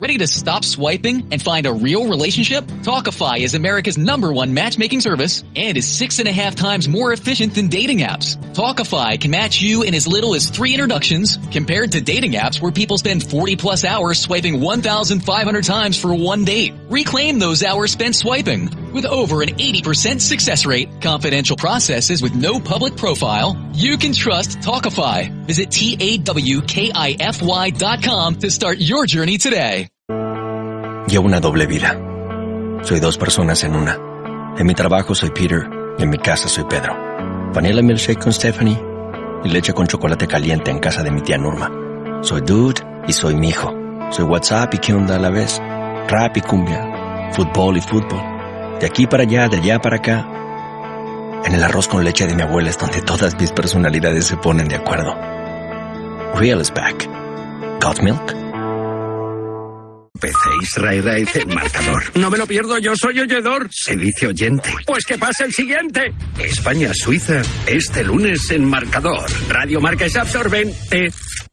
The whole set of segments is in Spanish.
Ready to stop swiping and find a real relationship? Talkify is America's #1 matchmaking service and is 6.5 times more efficient than dating apps. Talkify can match you in as little as 3 introductions, compared to dating apps where people spend 40+ hours swiping 1,500 times for one date. Reclaim those hours spent swiping. With over an 80% success rate, confidential processes with no public profile, you can trust Talkify. Visit TAWKIFY.com to start your journey today. Llevo una doble vida. Soy 2 personas en una. En mi trabajo soy Peter y en mi casa soy Pedro. Vanilla milkshake con Stephanie y leche con chocolate caliente en casa de mi tía Norma. Soy dude y soy mi hijo. Soy WhatsApp y qué onda a la vez. Rap y cumbia. Fútbol y fútbol. De aquí para allá, de allá para acá. En el arroz con leche de mi abuela es donde todas mis personalidades se ponen de acuerdo. Real is back. Got milk? PC Israel el marcador. No me lo pierdo, yo soy oyedor. Se dice oyente. Pues que pase el siguiente. España-Suiza, este lunes en marcador. Radio Marca es absorbente.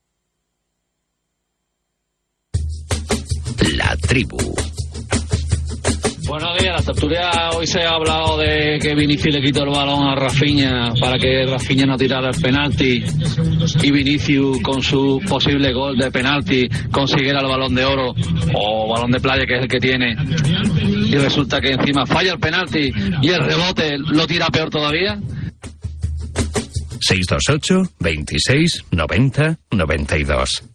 La tribu. Buenos días, la tertulia hoy se ha hablado de que Vinicius le quitó el balón a Rafinha para que Rafinha no tirara el penalti y Vinicius con su posible gol de penalti consiguiera el balón de oro o balón de playa, que es el que tiene, y resulta que encima falla el penalti y el rebote lo tira peor todavía. 628 26 90 92.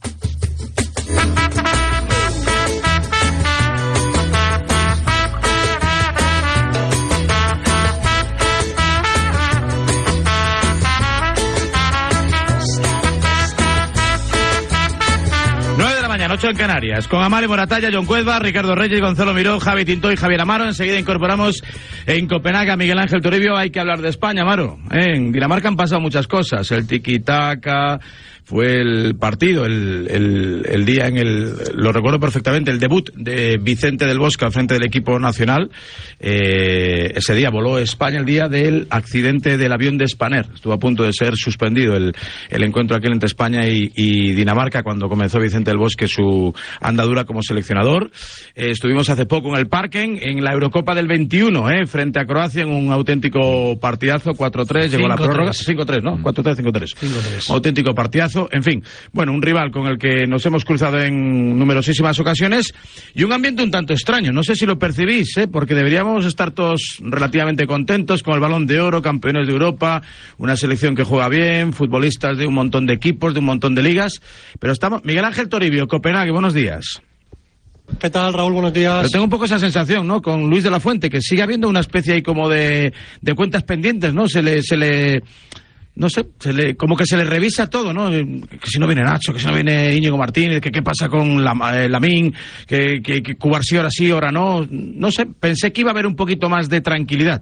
Mañana 8 en Canarias, con Amale Moratalla, John Cuezba, Ricardo Reyes, Gonzalo Miró, Javi Tinto y Javier Amaro. Enseguida incorporamos en Copenhague a Miguel Ángel Toribio. Hay que hablar de España, Amaro. En Dinamarca han pasado muchas cosas. El tiki-taka, fue el partido, el día lo recuerdo perfectamente, el debut de Vicente del Bosque al frente del equipo nacional. Ese día voló España, el día del accidente del avión de Spanair. Estuvo a punto de ser suspendido el encuentro aquel entre España y Dinamarca cuando comenzó Vicente del Bosque su andadura como seleccionador. Estuvimos hace poco en el Parken, en la Eurocopa del 21, frente a Croacia, en un auténtico partidazo, 4-3, llegó la prórroga, 5-3, ¿no? 4-3, 5-3. 5-3. Auténtico partidazo. En fin, bueno, un rival con el que nos hemos cruzado en numerosísimas ocasiones y un ambiente un tanto extraño. No sé si lo percibís, porque deberíamos estar todos relativamente contentos con el Balón de Oro, campeones de Europa, una selección que juega bien, futbolistas de un montón de equipos, de un montón de ligas, pero estamos... Miguel Ángel Toribio, Copenhague, buenos días. ¿Qué tal, Raúl? Buenos días. Pero tengo un poco esa sensación, ¿no?, con Luis de la Fuente, que sigue habiendo una especie ahí como de cuentas pendientes, ¿no? No sé, como que se le revisa todo, ¿no? Que si no viene Nacho, que si no viene Íñigo Martínez, que qué pasa con Lamín, que Cubarsí ahora sí, ahora no. No sé, pensé que iba a haber un poquito más de tranquilidad.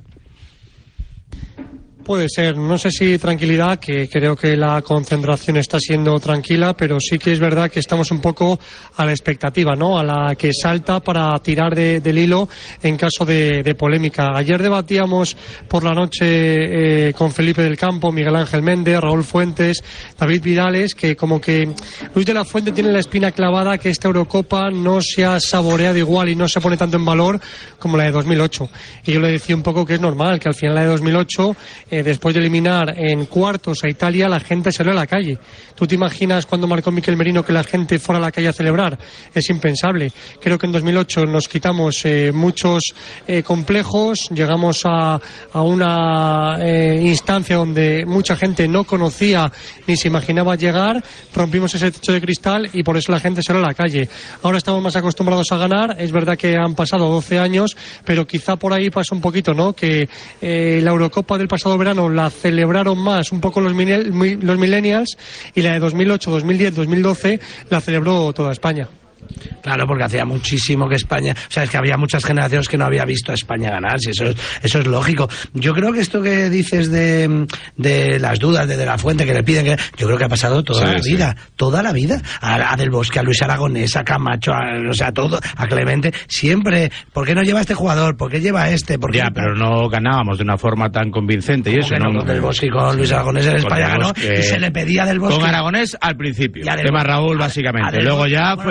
Puede ser, no sé si tranquilidad, que creo que la concentración está siendo tranquila, pero sí que es verdad que estamos un poco a la expectativa, ¿no? A la que salta para tirar del hilo en caso de polémica. Ayer debatíamos por la noche con Felipe del Campo, Miguel Ángel Méndez, Raúl Fuentes, David Vidales, que como que Luis de la Fuente tiene la espina clavada que esta Eurocopa no se ha saboreado igual y no se pone tanto en valor como la de 2008. Y yo le decía un poco que es normal, que al final la de 2008... después de eliminar en cuartos a Italia, la gente salió a la calle. ¿Tú te imaginas cuando marcó Miquel Merino que la gente fuera a la calle a celebrar? Es impensable. Creo que en 2008 nos quitamos muchos complejos, llegamos a una instancia donde mucha gente no conocía ni se imaginaba llegar, rompimos ese techo de cristal y por eso la gente salió a la calle. Ahora estamos más acostumbrados a ganar, es verdad que han pasado 12 años, pero quizá por ahí pasa un poquito, ¿no? Que la Eurocopa del pasado verano la celebraron más un poco los millennials y la de 2008, 2010, 2012 la celebró toda España. Claro, porque hacía muchísimo que España... O sea, es que había muchas generaciones que no había visto a España ganar, si eso es lógico. Yo creo que esto que dices de las dudas de la Fuente, que le piden que... Yo creo que ha pasado toda la vida. Toda la vida. A Del Bosque, a Luis Aragonés, a Camacho, a todo, a Clemente. Siempre, ¿por qué no lleva a este jugador? ¿Por qué lleva a este? Ya, pero no ganábamos de una forma tan convincente y eso, ¿no? Con Del Bosque y con Luis Aragonés en España ganó y se le pedía a Del Bosque... Con Aragonés al principio. Tema Raúl, básicamente. Luego ya fue una cosa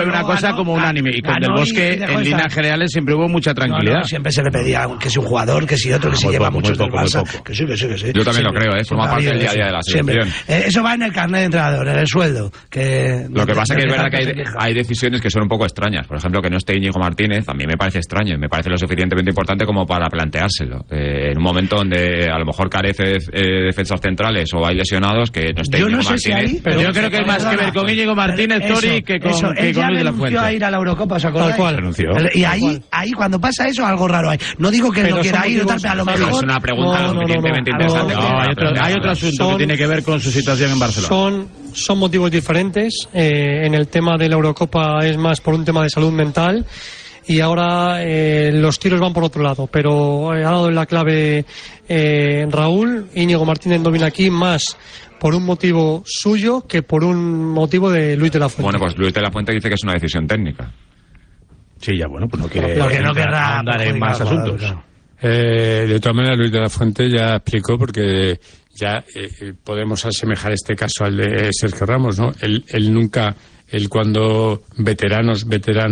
prensa como unánime. Y con Del Bosque, en líneas generales, siempre hubo mucha tranquilidad. Siempre se le pedía que si un jugador, que si otro, que si lleva muchos del Barça. Que sí. Yo también lo creo, forma parte del día a día de la selección. Eso va en el carnet de entrenador, en el sueldo. Lo que pasa es que es verdad que hay decisiones que son un poco extrañas. Por ejemplo, que no esté Íñigo Martínez, a mí me parece extraño, y me parece lo suficientemente importante como para planteárselo. En un momento donde a lo mejor carece defensas centrales o hay lesionados, que no esté Íñigo Martínez. Pero yo creo que hay más que ver con Íñigo Martínez, Tori, que con Luis de la Fuente. A ir a la Eurocopa, ¿se acuerdan? Tal cual. Renunció. Y ahí cuando pasa eso, algo raro hay. No digo que él no quiera ir, pero a lo mejor... Es una pregunta lo suficientemente interesante. Hay otro asunto que tiene que ver con su situación en Barcelona. Son motivos diferentes. En el tema de la Eurocopa es más por un tema de salud mental. Y ahora los tiros van por otro lado, pero ha dado la clave Raúl. Íñigo Martínez no viene aquí más por un motivo suyo que por un motivo de Luis de la Fuente. Bueno, pues Luis de la Fuente dice que es una decisión técnica. Sí, ya bueno, pues no quiere andar en más asuntos. De todas maneras, Luis de la Fuente ya explicó, porque ya podemos asemejar este caso al de Sergio Ramos, ¿no? Él nunca, cuando veteranos,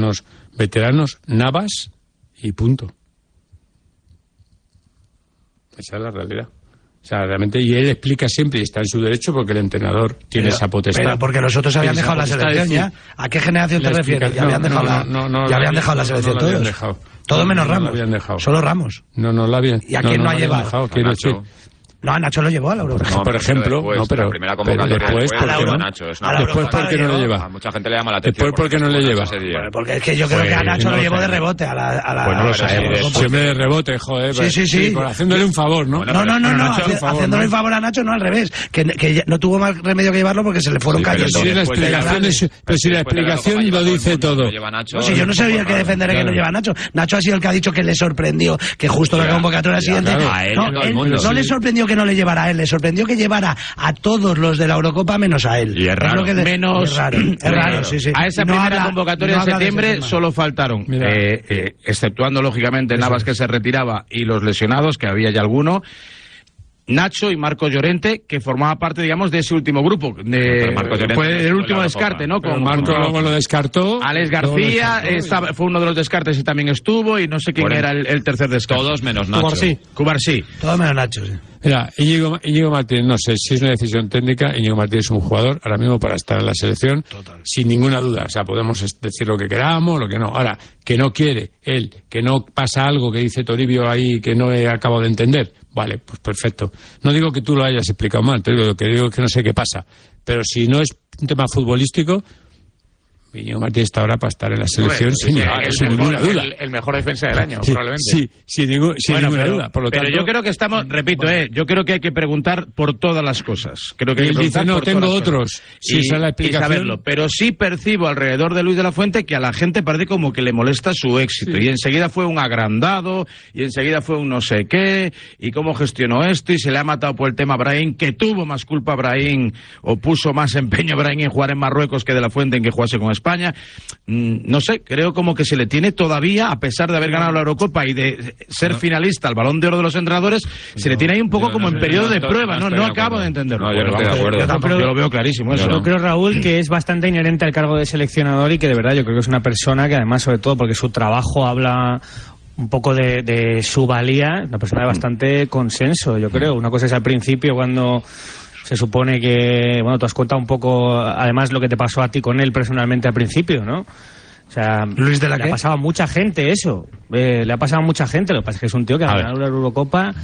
Navas y punto. Esa es la realidad. O sea, realmente, y él explica siempre, y está en su derecho, porque el entrenador tiene esa potestad. Pero porque los otros habían dejado la selección ya. ¿A qué generación te refieres? Ya habían dejado la selección todos. Todo menos Ramos. Solo Ramos. No la habían. ¿Y a quién no ha llevado? Quiero decir. No, a Nacho lo llevó a la Eurocopa. Por ejemplo, pero la primera convocatoria después, ¿por qué no le lleva? A mucha gente le llama la atención. Después, ¿por qué no le lleva? Porque es que yo creo que a Nacho lo llevó de rebote a la Pues no lo sabemos. Siempre de rebote, joder. Sí. Por haciéndole un favor, ¿no? No. Haciéndole un favor a Nacho, no al revés. Que no tuvo más remedio que llevarlo porque se le fueron cayendo. Pero si la explicación lo dice todo. Si yo no soy el que defenderé que no lleva a Nacho. Nacho ha sido el que ha dicho que le sorprendió que justo la convocatoria siguiente. No le sorprendió que no le llevara a él, le sorprendió que llevara a todos los de la Eurocopa menos a él. Y es raro. Es raro, sí. A esa primera convocatoria de septiembre solo faltaron, exceptuando lógicamente Navas, que se retiraba, y los lesionados, que había ya alguno, Nacho y Marcos Llorente, que formaba parte, digamos, de ese último grupo. Fue el último descarte, ¿no? Con Marco luego lo descartó. Alex García fue uno de los descartes y también estuvo, y no sé quién era el tercer descarte. Todos menos Nacho. Cubarsí. Todos menos Nacho, sí. Mira, Íñigo Martínez, no sé si es una decisión técnica. Íñigo Martínez es un jugador ahora mismo para estar en la selección. Total. Sin ninguna duda. O sea, podemos decir lo que queramos, lo que no. Ahora, que no quiere él, que no pasa algo que dice Toribio ahí que no he acabado de entender. Vale, pues perfecto. No digo que tú lo hayas explicado mal, te digo, lo que digo es que no sé qué pasa. Pero si no es un tema futbolístico, Íñigo Martínez está ahora para estar en la selección sin ninguna duda. El mejor defensa del año, probablemente. Sí, sin ninguna duda. Por lo tanto, yo creo que estamos, repito, yo creo que hay que preguntar por todas las cosas. Creo que él dice, no, tengo otros. Si esa es la explicación. Y saberlo. Pero sí percibo alrededor de Luis de la Fuente que a la gente parece como que le molesta su éxito. Sí. Y enseguida fue un agrandado, y enseguida fue un no sé qué, y cómo gestionó esto, y se le ha matado por el tema Brahim, que tuvo más culpa Brahim, o puso más empeño Brahim en jugar en Marruecos que de la Fuente en que jugase con España. No sé, creo como que se le tiene todavía, a pesar de haber ganado la Eurocopa y de ser finalista al Balón de Oro de los entrenadores, se le tiene ahí un poco como en periodo de prueba. No acabo de entenderlo. No, yo no estoy de acuerdo. Yo lo veo clarísimo eso. Yo creo, Raúl, que es bastante inherente al cargo de seleccionador, y que de verdad yo creo que es una persona que, además, sobre todo porque su trabajo habla un poco de su valía, una persona de bastante consenso, yo creo. Una cosa es al principio, cuando se supone que, bueno, tú has contado un poco, además, lo que te pasó a ti con él personalmente al principio, ¿no? O sea, Luis de la le ha pasado a mucha gente eso. Le ha pasado a mucha gente. Lo que pasa es que es un tío que ha ganado la Eurocopa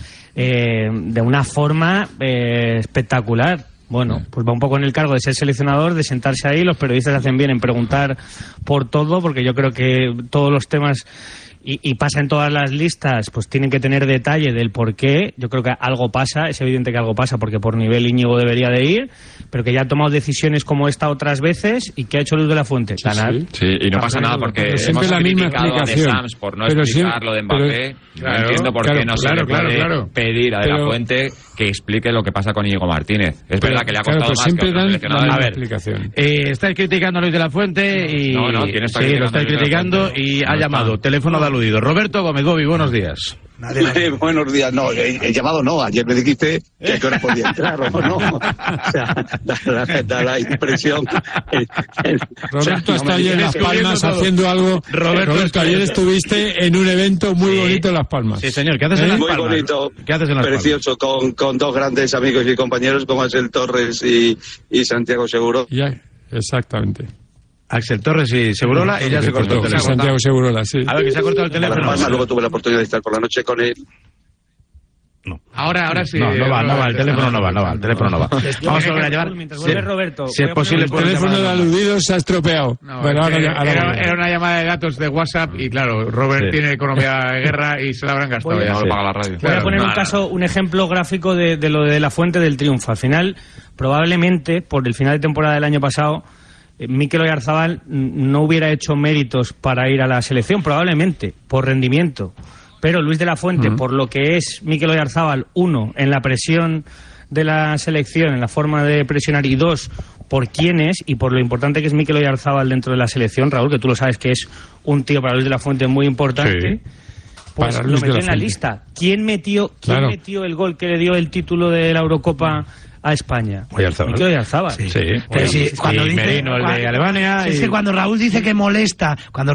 de una forma espectacular. Bueno, pues va un poco en el cargo de ser seleccionador, de sentarse ahí. Los periodistas hacen bien en preguntar por todo, porque yo creo que todos los temas, y pasa en todas las listas, pues tienen que tener detalle del por qué. Yo creo que algo pasa, es evidente que algo pasa, porque por nivel Íñigo debería de ir, pero que ya ha tomado decisiones como esta otras veces, y que ha hecho Luz de la Fuente. Sí, y no pasa nada, porque siempre hemos la misma criticado a De Sams por no explicar lo de Mbappé. No entiendo por qué no se le puede pedir a De la Fuente que explique lo que pasa con Íñigo Martínez. Es verdad que le ha costado más siempre que a otros seleccionadores. A ver, explicación. Estáis criticando a Luis de la Fuente y ¿quién está sí, criticando? lo estáis criticando, y ha llamado. Teléfono de aludido. Roberto Gómez, Bobby, buenos días. Buenos días, no, he llamado no, ayer me dijiste que a qué hora podía entrar o no. O sea, da la impresión. Roberto está ayer en Las Palmas haciendo algo. Roberto, ayer estuviste en un evento muy bonito en Las Palmas. Sí, señor, ¿qué haces en Las Palmas? Muy bonito, ¿Qué haces en Las Palmas? Precioso, con dos grandes amigos y compañeros como Axel Torres y Santiago Seguro. Ya, exactamente. Axel Torres y Segurola, y ya se cortó el teléfono. Santiago Segurola, sí. A ver, que se ha cortado el teléfono. Luego tuve la oportunidad de estar por la noche con él. No. Ahora sí. No va, el teléfono no va, el teléfono no va. Vamos a volver a llevar. Mientras vuelve Roberto, Si es posible, el teléfono de aludidos se ha estropeado. No, bueno, era una llamada de datos de WhatsApp y claro, Robert tiene economía de guerra y se la habrán gastado ya. No lo paga la radio. Voy a poner un ejemplo gráfico de lo de la fuente del triunfo. Al final, probablemente, por el final de temporada del año pasado, Mikel Oyarzabal no hubiera hecho méritos para ir a la selección, probablemente, por rendimiento. Pero Luis de la Fuente, por lo que es Mikel Oyarzabal, uno, en la presión de la selección, en la forma de presionar, y dos, por quién es y por lo importante que es Mikel Oyarzabal dentro de la selección, Raúl, que tú lo sabes que es un tío para Luis de la Fuente muy importante, pues para lo Luis de metió la en la Fuente. lista. ¿Quién metió el gol que le dio el título de la Eurocopa a España? Oyarzabal. Mikel Oyarzabal. Sí. Pero sí, cuando dice, Merino, el de Alemania. Es que cuando Raúl dice que molesta,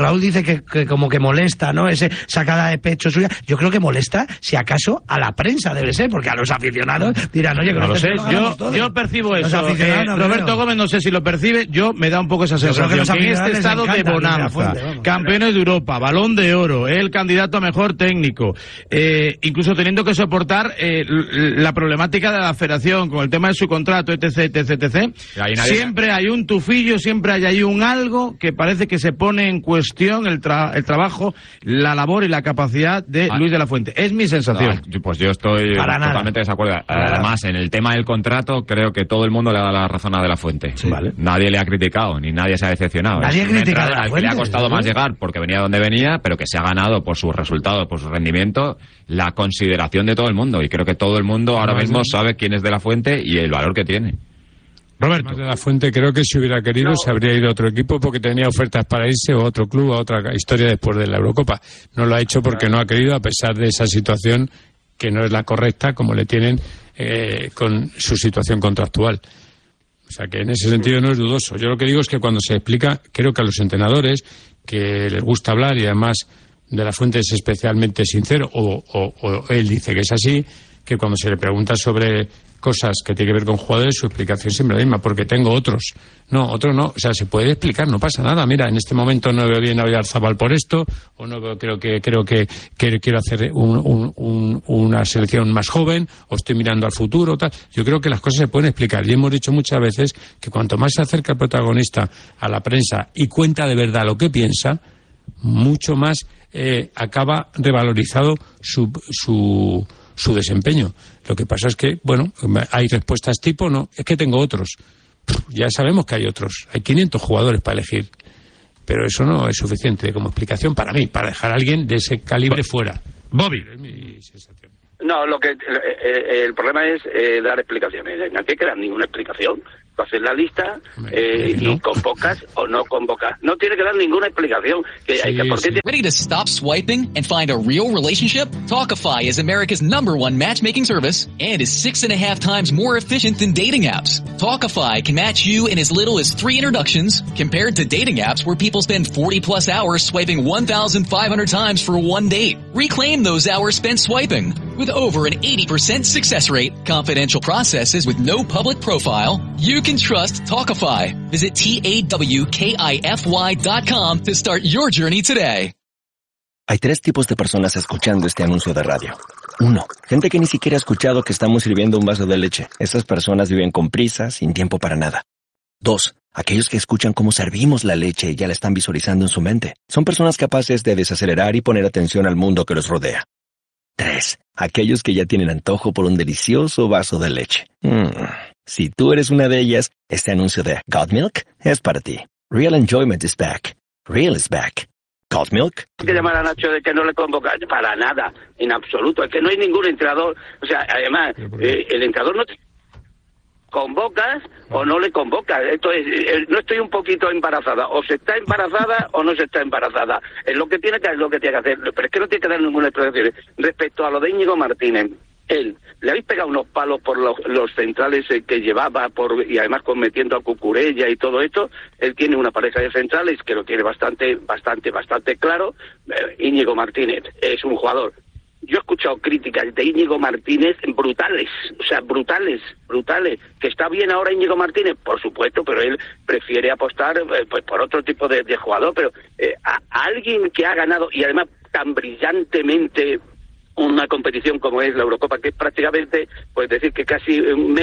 que como que molesta, ¿no? Ese sacada de pecho suya, yo creo que molesta, si acaso, a la prensa debe ser, porque a los aficionados dirán, oye, que No lo sé, nosotros yo percibo Los eso. aficionados no Roberto creo. Gómez no sé si lo percibe, yo me da un poco esa Yo creo que sensación. los Que en aficionados este les estado de encanta Luis de la bonanza, Fuente, vamos. campeones de Europa, Balón de Oro, el candidato a mejor técnico, incluso teniendo que soportar la problemática de la federación con el tema de su contrato, etc. Siempre hay un tufillo, siempre hay ahí un algo que parece que se pone en cuestión el trabajo, la labor y la capacidad de Luis de la Fuente. Es mi sensación. Pues yo estoy Para nada. totalmente de desacuerdo. Además, en el tema del contrato, creo que todo el mundo le da la razón a De la Fuente. Vale. Nadie le ha criticado, ni nadie se ha decepcionado. Nadie Es ha una criticado entrada a De la al que le ha Fuente, costado ¿no? más llegar porque venía donde venía, pero que se ha ganado por sus resultados, por su rendimiento, la consideración de todo el mundo. Y creo que todo el mundo ahora mismo sabe quién es De la Fuente y el valor que tiene. Roberto. Más de la Fuente, creo que si hubiera querido se habría ido a otro equipo porque tenía ofertas para irse, o a otro club, a otra historia después de la Eurocopa. No lo ha hecho porque no ha querido, a pesar de esa situación que no es la correcta, como le tienen con su situación contractual. O sea que en ese sentido no es dudoso. Yo lo que digo es que cuando se explica, creo que a los entrenadores que les gusta hablar, y además De la Fuente es especialmente sincero, o él dice que es así, que cuando se le pregunta sobre cosas que tienen que ver con jugadores, su explicación siempre es la misma, porque tengo otros. No, otros no. O sea, se puede explicar, no pasa nada. Mira, en este momento no veo bien a Oyarzabal por esto, o no veo, creo que quiero hacer una selección más joven, o estoy mirando al futuro, tal. Yo creo que las cosas se pueden explicar. Y hemos dicho muchas veces que cuanto más se acerca el protagonista a la prensa y cuenta de verdad lo que piensa, mucho más acaba revalorizado su desempeño. Lo que pasa es que, bueno, hay respuestas tipo, no, es que tengo otros. Ya sabemos que hay otros. Hay 500 jugadores para elegir. Pero eso no es suficiente como explicación para mí, para dejar a alguien de ese calibre fuera. Bobby. Es mi sensación. No, el problema es dar explicaciones. No hay que dar ninguna explicación. Tú haces la lista y convocas o no convocas. No tiene que dar ninguna explicación. Ready to stop swiping and find a real relationship? Talkify is America's #1 matchmaking service and is 6.5 times more efficient than dating apps. Talkify can match you in as little as 3 introductions, compared to dating apps where people spend 40+ hours swiping 1,500 times for one date. Reclaim those hours spent swiping. With over an 80% success rate, confidential processes with no public profile, you can trust Talkify. Visit TAWKIFY.com to start your journey today. Hay 3 tipos de personas escuchando este anuncio de radio. 1. Gente que ni siquiera ha escuchado que estamos sirviendo un vaso de leche. Esas personas viven con prisa, sin tiempo para nada. 2. Aquellos que escuchan cómo servimos la leche y ya la están visualizando en su mente. Son personas capaces de desacelerar y poner atención al mundo que los rodea. 3. Aquellos que ya tienen antojo por un delicioso vaso de leche. Si tú eres una de ellas, este anuncio de God Milk es para ti. Real enjoyment is back. Real is back. God Milk. Hay que llamar a Nacho de que no le convoca para nada, en absoluto. Es que no hay ningún entrenador. O sea, además, el entrenador no... convocas o no le convocas. Entonces, no estoy un poquito embarazada, o se está embarazada o no se está embarazada. Es lo que tiene que hacer, pero es que no tiene que dar ninguna explicación. Respecto a lo de Íñigo Martínez, le habéis pegado unos palos por los centrales que llevaba, y además metiendo a Cucurella y todo esto. Él tiene una pareja de centrales que lo tiene bastante claro. Íñigo Martínez es un jugador. Yo he escuchado críticas de Íñigo Martínez brutales, que está bien ahora Íñigo Martínez, por supuesto, pero él prefiere apostar pues por otro tipo de jugador, pero a alguien que ha ganado, y además tan brillantemente, una competición como es la Eurocopa, que es prácticamente, pues decir que casi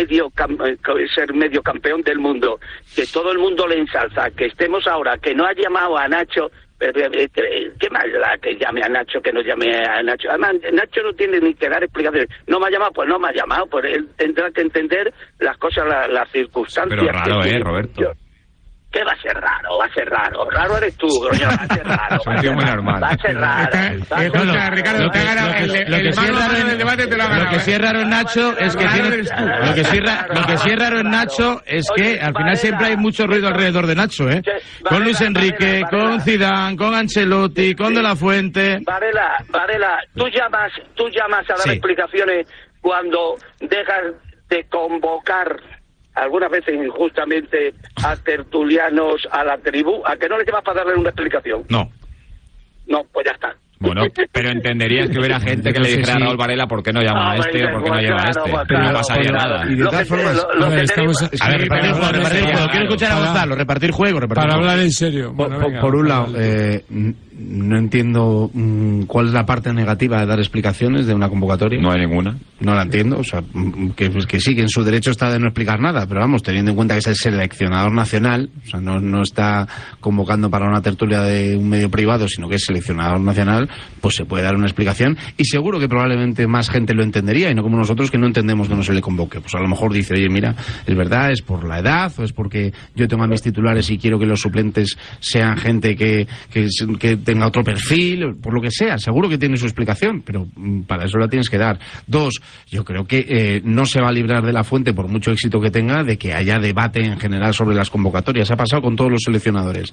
ser medio campeón del mundo, que todo el mundo le ensalza, que estemos ahora, que no ha llamado a Nacho. ¿Qué más da que llame a Nacho, que no llame a Nacho? Además, Nacho no tiene ni que dar explicaciones. No me ha llamado, pues no me ha llamado. Pues él tendrá que entender las cosas, las circunstancias. Pero raro, Roberto. ¿Qué va a ser raro? Va a ser raro. Raro eres tú, Groño. Va a ser raro. Es un tío muy normal. Va a ser raro. Escucha, Ricardo, te ha ganado el mano del debate, te lo ha ganado. Lo que sí es raro en Nacho es que lo que sí es raro en Nacho es que al final siempre hay mucho ruido alrededor de Nacho, ¿eh? Con Luis Enrique, con Zidane, con Ancelotti, con De La Fuente. Varela, tú llamas a dar explicaciones cuando dejas de convocar algunas veces injustamente a tertulianos, a la tribu, ¿a que no le llamas para darle una explicación? No, pues ya está. Bueno, pero entenderías que hubiera gente que le dijera a Raúl Varela ¿por qué no llama a este o por qué no lleva a este? No pasaría nada. Y de todas formas, repartir juego. Quiero escuchar a Gonzalo, repartir juego. Para hablar en serio. Por un lado, no entiendo cuál es la parte negativa de dar explicaciones de una convocatoria. No hay ninguna. No la entiendo, o sea, que sí, que en su derecho está de no explicar nada, pero vamos, teniendo en cuenta que es el seleccionador nacional, o sea, no está convocando para una tertulia de un medio privado, sino que es seleccionador nacional, pues se puede dar una explicación y seguro que probablemente más gente lo entendería y no como nosotros que no entendemos que no se le convoque. Pues a lo mejor dice, oye, mira, es verdad, es por la edad o es porque yo tengo a mis titulares y quiero que los suplentes sean gente que tenga otro perfil, por lo que sea, seguro que tiene su explicación, pero para eso la tienes que dar. Dos, yo creo que no se va a librar de La Fuente, por mucho éxito que tenga, de que haya debate en general sobre las convocatorias. Ha pasado con todos los seleccionadores.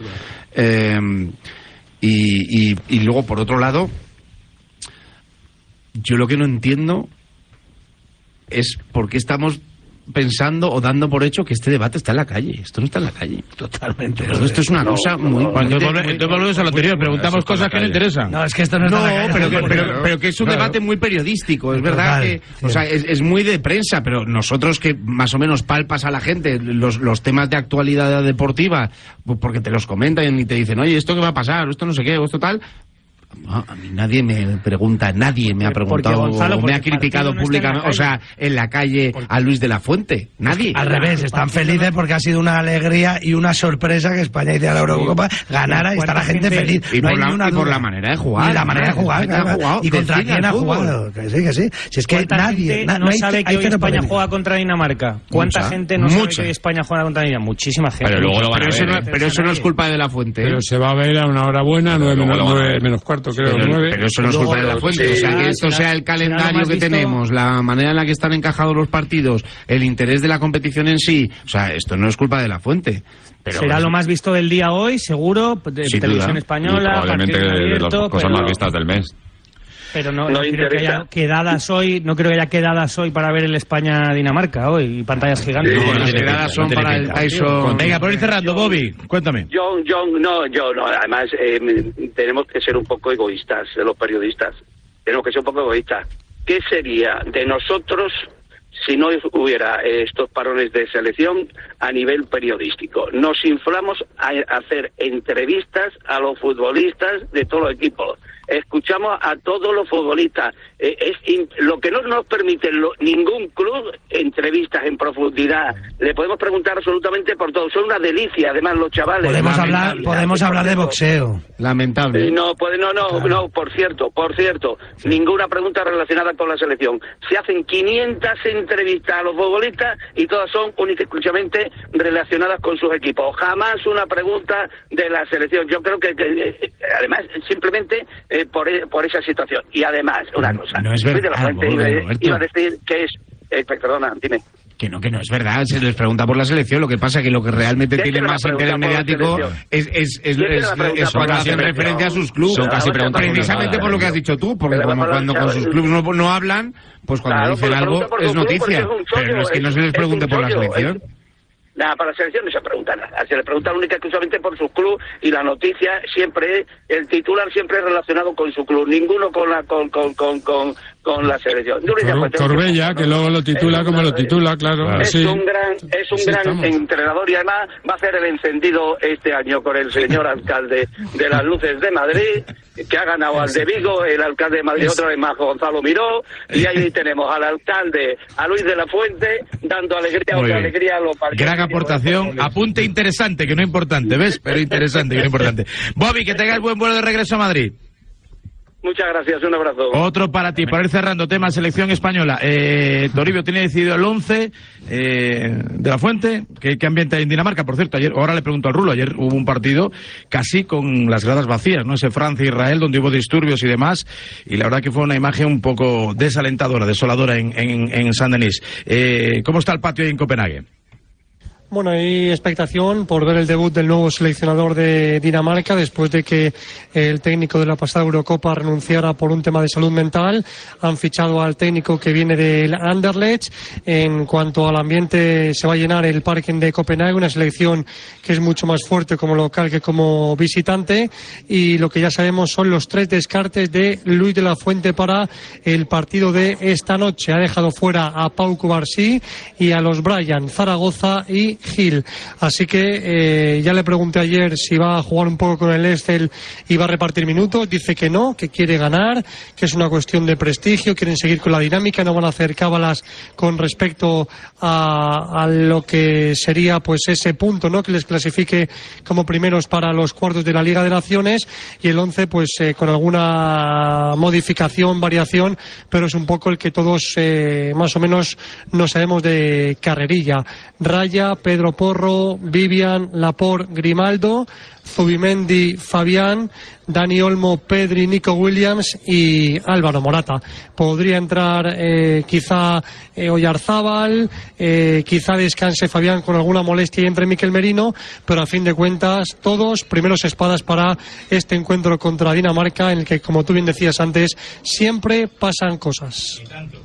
Y luego, por otro lado, yo lo que no entiendo es por qué estamos pensando o dando por hecho que este debate está en la calle. Esto no está en la calle. Totalmente. Pero esto es una cosa muy... Entonces volvemos a lo anterior, preguntamos cosas que no interesan. No, es que esto no está en la calle. Pero que es un debate muy periodístico. Es verdad que... O sea, es muy de prensa, pero nosotros que más o menos palpas a la gente los temas de actualidad deportiva, porque te los comentan y te dicen, oye, ¿esto qué va a pasar? ¿Esto no sé qué? ¿O esto tal? No, a mí nadie me pregunta, nadie me ha preguntado o me ha criticado públicamente, o sea, en la calle a Luis de la Fuente, nadie. Al revés, están felices porque ha sido una alegría y una sorpresa que España y de la Eurocopa ganara y está la gente feliz. Y por la manera de jugar. Y la manera de jugar, claro. Y contra quién ha jugado. Que sí. Si es que nadie no sabe que hoy España juega contra Dinamarca. ¿Cuánta gente no sabe que hoy España juega contra Dinamarca? Muchísima gente. Pero luego lo van a ver. Pero eso no es culpa de la Fuente. Pero se va a ver a una hora buena, 9 menos cuarto. Creo, pero eso no es culpa de la Fuente. O sea, que esto sea el calendario que tenemos, la manera en la que están encajados los partidos, el interés de la competición en sí. O sea, esto no es culpa de la Fuente. Pero será lo más visto del día hoy, seguro, de televisión española. Probablemente de las cosas más vistas del mes. Pero no creo que haya quedadas hoy, para ver el España-Dinamarca hoy, y pantallas gigantes. Las quedadas son para el Tyson. Venga, por ir cerrando, Bobby, cuéntame. Yo no. Además, tenemos que ser un poco egoístas, los periodistas. Tenemos que ser un poco egoístas. ¿Qué sería de nosotros si no hubiera estos parones de selección a nivel periodístico? Nos inflamos a hacer entrevistas a los futbolistas de todos los equipos. Escuchamos a todos los futbolistas. Lo que no nos permite ningún club, entrevistas en profundidad. Le podemos preguntar absolutamente por todo. Son una delicia, además, los chavales. Podemos hablar de boxeo. Lamentable. No, por cierto, ninguna pregunta relacionada con la selección. Se hacen 500 entrevistas a los futbolistas y todas son únicamente exclusivamente relacionadas con sus equipos. Jamás una pregunta de la selección. Yo creo que además, simplemente por esa situación. Y además, una cosa. No es verdad. Iba a decir que es... perdona, dime. Que no es verdad, se les pregunta por la selección. Lo que pasa es que lo que realmente tiene más interés mediático es cuando hacen referencia a sus clubes. Son casi preguntas precisamente por lo que has dicho tú, porque cuando con sus clubes no hablan, pues cuando dicen algo es noticia. Pero no es que no se les pregunte por la selección. Nada, para la selección no se pregunta nada. Se le pregunta única y exclusivamente por su club, y la noticia siempre, el titular siempre es relacionado con su club, ninguno con la selección. Corbella, que luego lo titula como lo titula, claro. Es un gran entrenador, y además va a hacer el encendido este año con el señor alcalde de las Luces de Madrid, que ha ganado al de Vigo, el alcalde de Madrid otra vez más, Gonzalo Miró, y ahí tenemos al alcalde, a Luis de la Fuente, dando alegría a los partidos. Gran aportación, apunte interesante, que no importante, ¿ves? Pero interesante, que no importante. Bobby, que tengas buen vuelo de regreso a Madrid. Muchas gracias, un abrazo. Otro para ti, para ir cerrando, tema selección española. Toribio tiene decidido el 11 de la Fuente. ¿Qué ambiente hay en Dinamarca? Por cierto, ahora le pregunto al Rulo, ayer hubo un partido casi con las gradas vacías, ¿no? Ese Francia-Israel, donde hubo disturbios y demás, y la verdad que fue una imagen un poco desalentadora, desoladora en Saint-Denis. ¿Cómo está el patio ahí en Copenhague? Bueno, hay expectación por ver el debut del nuevo seleccionador de Dinamarca después de que el técnico de la pasada Eurocopa renunciara por un tema de salud mental. Han fichado al técnico que viene del Anderlecht. En cuanto al ambiente, se va a llenar el Parken de Copenhague, una selección que es mucho más fuerte como local que como visitante. Y lo que ya sabemos son los 3 descartes de Luis de la Fuente para el partido de esta noche. Ha dejado fuera a Pau Cubarsí y a los Brian, Zaragoza y Gil. Así que ya le pregunté ayer si va a jugar un poco con el Estel y va a repartir minutos. Dice que no, que quiere ganar, que es una cuestión de prestigio, quieren seguir con la dinámica, no van a hacer cábalas con respecto a lo que sería pues ese punto, ¿no?, que les clasifique como primeros para los cuartos de la Liga de Naciones. Y el 11 pues con alguna modificación, variación, pero es un poco el que todos más o menos no sabemos de carrerilla. Raya, Pedro Porro, Vivian, Laporte, Grimaldo, Zubimendi, Fabián, Dani Olmo, Pedri, Nico Williams y Álvaro Morata. Podría entrar quizá Oyarzábal, quizá descanse Fabián con alguna molestia y entre Mikel Merino, pero a fin de cuentas todos primeros espadas para este encuentro contra Dinamarca, en el que, como tú bien decías antes, siempre pasan cosas.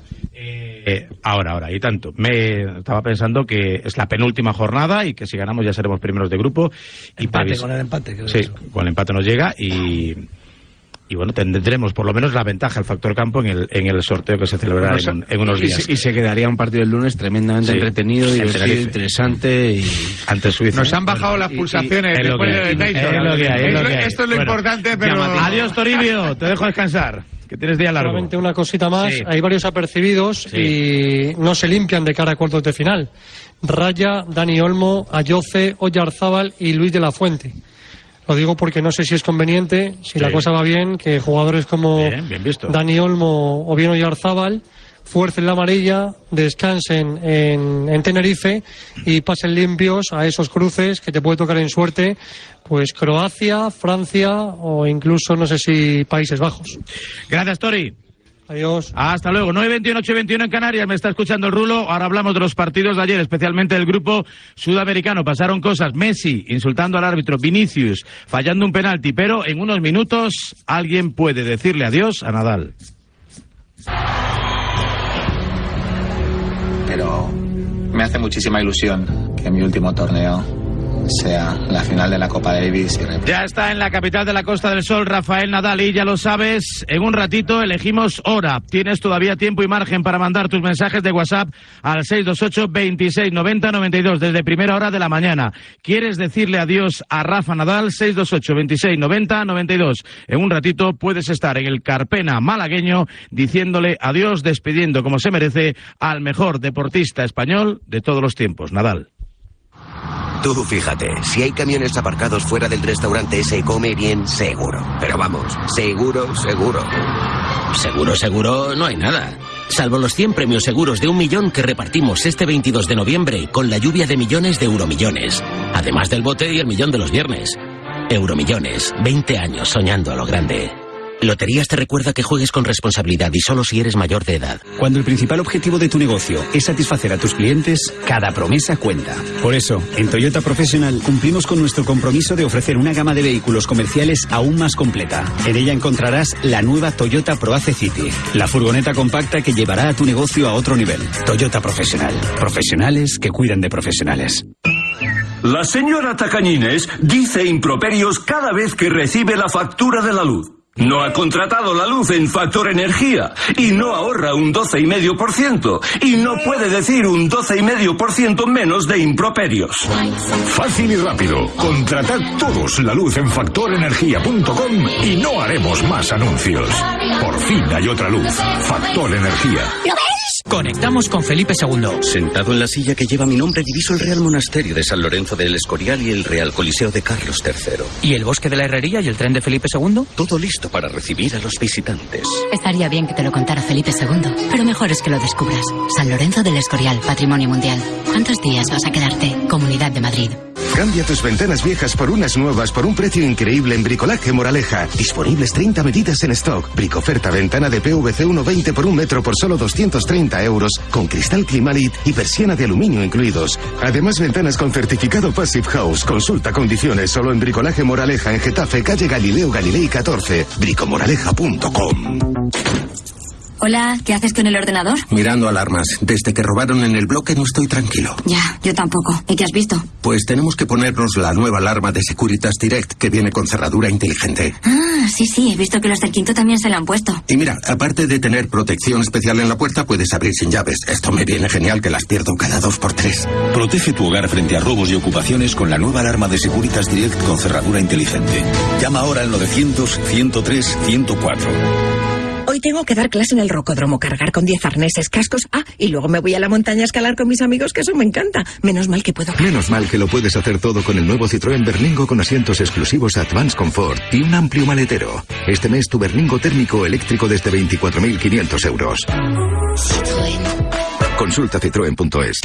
Ahora, y tanto. Me estaba pensando que es la penúltima jornada y que si ganamos ya seremos primeros de grupo. Con el empate. Sí, con el empate nos llega y bueno, tendremos por lo menos la ventaja, el factor campo en el sorteo que se celebrará en unos días. Y se quedaría un partido el lunes tremendamente entretenido, divertido, interesante y ante Suiza. Nos han bajado las pulsaciones después de Tyson. Esto es lo importante, pero... Adiós, Toribio, te dejo descansar, que tienes día largo. Solamente una cosita más, hay varios apercibidos y no se limpian de cara a cuartos de final. Raya, Dani Olmo, Ayoce, Oyarzábal y Luis de la Fuente. Lo digo porque no sé si es conveniente, si la cosa va bien, que jugadores como Dani Olmo o bien Oyarzábal fuercen la amarilla, descansen en Tenerife y pasen limpios a esos cruces que te puede tocar en suerte, pues Croacia, Francia o incluso no sé si Países Bajos. Gracias, Tori. Adiós. Hasta luego. 9:21, 8:21 en Canarias. Me está escuchando el Rulo. Ahora hablamos de los partidos de ayer, especialmente del grupo sudamericano. Pasaron cosas. Messi insultando al árbitro. Vinicius fallando un penalti. Pero en unos minutos alguien puede decirle adiós a Nadal. Pero me hace muchísima ilusión que mi último torneo sea la final de la Copa Davis. Ya está en la capital de la Costa del Sol Rafael Nadal y ya lo sabes, en un ratito elegimos hora. Tienes todavía tiempo y margen para mandar tus mensajes de WhatsApp al 628 26 90 92 desde primera hora de la mañana. ¿Quieres decirle adiós a Rafa Nadal? 628 26 90 92. En un ratito puedes estar en el Carpena malagueño diciéndole adiós, despidiendo como se merece al mejor deportista español de todos los tiempos, Nadal. Tú fíjate, si hay camiones aparcados fuera del restaurante se come bien seguro. Pero vamos, seguro. Seguro, no hay nada. Salvo los 100 premios seguros de 1 millón que repartimos este 22 de noviembre con la lluvia de millones de Euromillones. Además del bote y el millón de los viernes. Euromillones, 20 años soñando a lo grande. Loterías te recuerda que juegues con responsabilidad y solo si eres mayor de edad. Cuando el principal objetivo de tu negocio es satisfacer a tus clientes, cada promesa cuenta. Por eso, en Toyota Professional cumplimos con nuestro compromiso de ofrecer una gama de vehículos comerciales aún más completa. En ella encontrarás la nueva Toyota ProAce City, la furgoneta compacta que llevará a tu negocio a otro nivel. Toyota Professional. Profesionales que cuidan de profesionales. La señora Tacañines dice improperios cada vez que recibe la factura de la luz. No ha contratado la luz en Factor Energía y no ahorra un 12,5% y no puede decir un 12,5% menos de improperios. Fácil y rápido. Contratad todos la luz en factorenergia.com y no haremos más anuncios. Por fin hay otra luz. Factor Energía. ¿Lo ves? Conectamos con Felipe II. Sentado en la silla que lleva mi nombre diviso el Real Monasterio de San Lorenzo del Escorial y el Real Coliseo de Carlos III. ¿Y el Bosque de la Herrería y el tren de Felipe II? Todo listo para recibir a los visitantes. Estaría bien que te lo contara Felipe II, pero mejor es que lo descubras. San Lorenzo del Escorial, Patrimonio Mundial. ¿Cuántos días vas a quedarte? Comunidad de Madrid. Cambia tus ventanas viejas por unas nuevas por un precio increíble en Bricolaje Moraleja. Disponibles 30 medidas en stock. Bricoferta ventana de PVC 1,20 por 1 metro por solo 230 euros, con cristal Climalit y persiana de aluminio incluidos. Además, ventanas con certificado Passive House. Consulta condiciones solo en Bricolaje Moraleja en Getafe, calle Galileo Galilei 14. bricomoraleja.com. Hola, ¿qué haces con el ordenador? Mirando alarmas. Desde que robaron en el bloque no estoy tranquilo. Ya, yo tampoco. ¿Y qué has visto? Pues tenemos que ponernos la nueva alarma de Securitas Direct que viene con cerradura inteligente. Ah, sí, he visto que los del quinto también se la han puesto. Y mira, aparte de tener protección especial en la puerta, puedes abrir sin llaves. Esto me viene genial, que las pierdo cada 2x3. Protege tu hogar frente a robos y ocupaciones con la nueva alarma de Securitas Direct con cerradura inteligente. Llama ahora al 900-103-104. Hoy tengo que dar clase en el rocódromo, cargar con 10 arneses, cascos. Y luego me voy a la montaña a escalar con mis amigos, que eso me encanta. Menos mal que puedo. Menos mal que lo puedes hacer todo con el nuevo Citroën Berlingo con asientos exclusivos Advanced Comfort y un amplio maletero. Este mes tu Berlingo térmico eléctrico desde 24.500 euros. Citroën. Consulta citroen.es.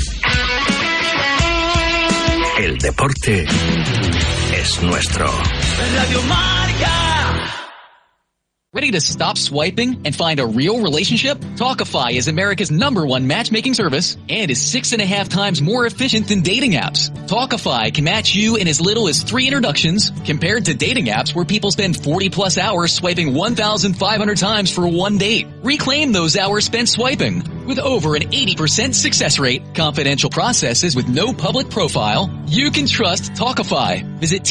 El deporte es nuestro. Radio Marca. Ready to stop swiping and find a real relationship? Talkify is America's #1 matchmaking service and is 6.5 times more efficient than dating apps. Talkify can match you in as little as 3 introductions, compared to dating apps where people spend 40+ hours swiping 1,500 times for one date. Reclaim those hours spent swiping. With over an 80% success rate, confidential processes with no public profile, you can trust Talkify. Visit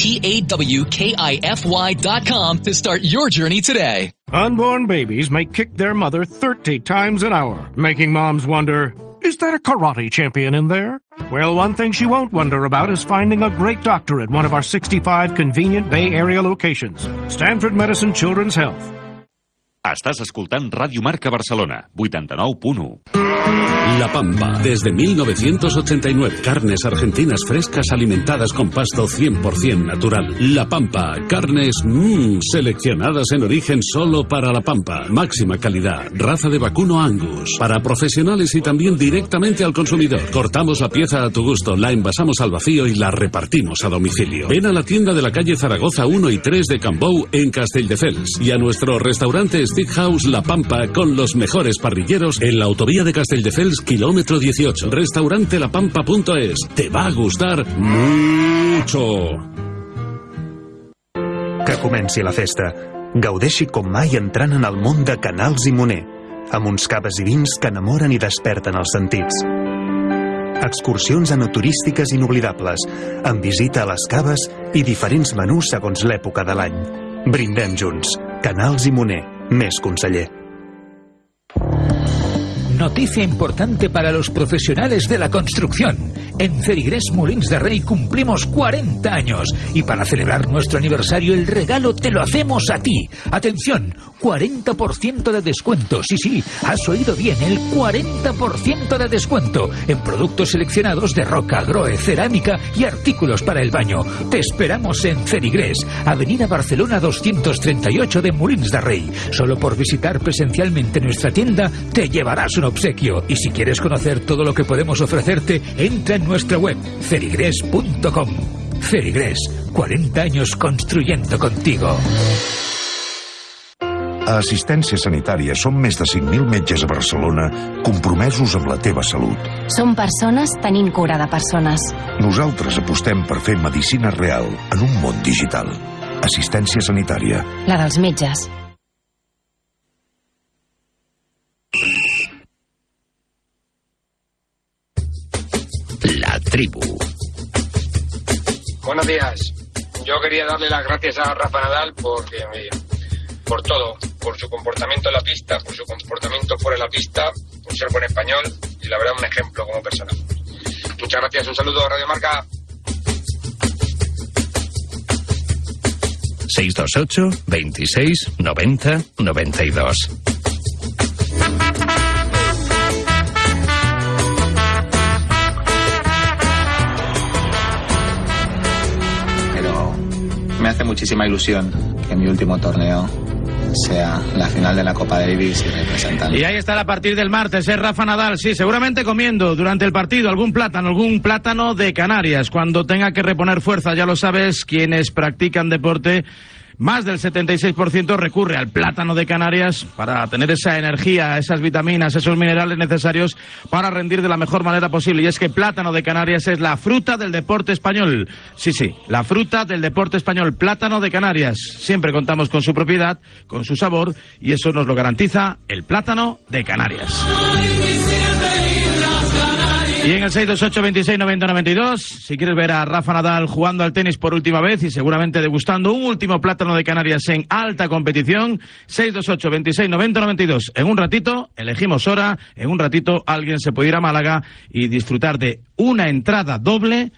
TAWKIFY.com to start your journey today. Unborn babies may kick their mother 30 times an hour, making moms wonder, is there a karate champion in there? Well, one thing she won't wonder about is finding a great doctor at one of our 65 convenient Bay Area locations. Stanford Medicine Children's Health. Estàs escoltant Ràdio Marca Barcelona, 89.1. La Pampa, desde 1989. Carnes argentinas frescas alimentadas con pasto 100% natural. La Pampa, carnes seleccionadas en origen solo para La Pampa. Máxima calidad, raza de vacuno Angus. Para profesionales y también directamente al consumidor. Cortamos la pieza a tu gusto, la envasamos al vacío y la repartimos a domicilio. Ven a la tienda de la calle Zaragoza 1 y 3 de Cambou en Castelldefels y a nuestro restaurante Stick House La Pampa con los mejores parrilleros en la autovía de Castelldefels, kilómetro 18. Restaurantelapampa.es. Te va a gustar mucho. Que comenci la festa. Gaudeixi com mai entrant en el món de Canals i Moner, amb uns caves i vins que enamoren i desperten els sentits. Excursions enoturístiques inoblidables, amb visita a les caves i diferents menús segons l'època de l'any. Brindem junts. Canals i Moner. Més conseller. Noticia importante para los profesionales de la construcción. En Cerigres Molins de Rey cumplimos 40 años y para celebrar nuestro aniversario el regalo te lo hacemos a ti. Atención, 40% de descuento. Sí, has oído bien, el 40% de descuento en productos seleccionados de roca, groe, cerámica y artículos para el baño. Te esperamos en Cerigres, Avenida Barcelona 238 de Molins de Rey. Solo por visitar presencialmente nuestra tienda te llevarás un obsequio. Y si quieres conocer todo lo que podemos ofrecerte, entra en nuestra web cerigres.com. Cerigres, 40 años construyendo contigo. A Assistència Sanitària som més de 5.000 metges a Barcelona compromesos amb la teva salut. Som persones tenint cura de persones. Nosaltres apostem per fer medicina real en un món digital. Assistència Sanitària. La dels metges. La tribu. Buenos días. Yo quería darle las gracias a Rafa Nadal por todo, por su comportamiento en la pista, por su comportamiento fuera de la pista, por ser buen español y la verdad un ejemplo como persona. Muchas gracias, un saludo a Radio Marca. 628 26 90 92. Pero me hace muchísima ilusión que mi último torneo sea la final de la Copa Davis y representando. Y ahí estará a partir del martes, Rafa Nadal, sí, seguramente comiendo durante el partido algún plátano de Canarias, cuando tenga que reponer fuerza, ya lo sabes, quienes practican deporte, más del 76% recurre al plátano de Canarias para tener esa energía, esas vitaminas, esos minerales necesarios para rendir de la mejor manera posible. Y es que plátano de Canarias es la fruta del deporte español. Sí, la fruta del deporte español, plátano de Canarias. Siempre contamos con su propiedad, con su sabor, y eso nos lo garantiza el plátano de Canarias. Y en el 628 26 90 92, si quieres ver a Rafa Nadal jugando al tenis por última vez y seguramente degustando un último plátano de Canarias en alta competición, 628 26 90 92. En un ratito elegimos hora, en un ratito alguien se puede ir a Málaga y disfrutar de una entrada doble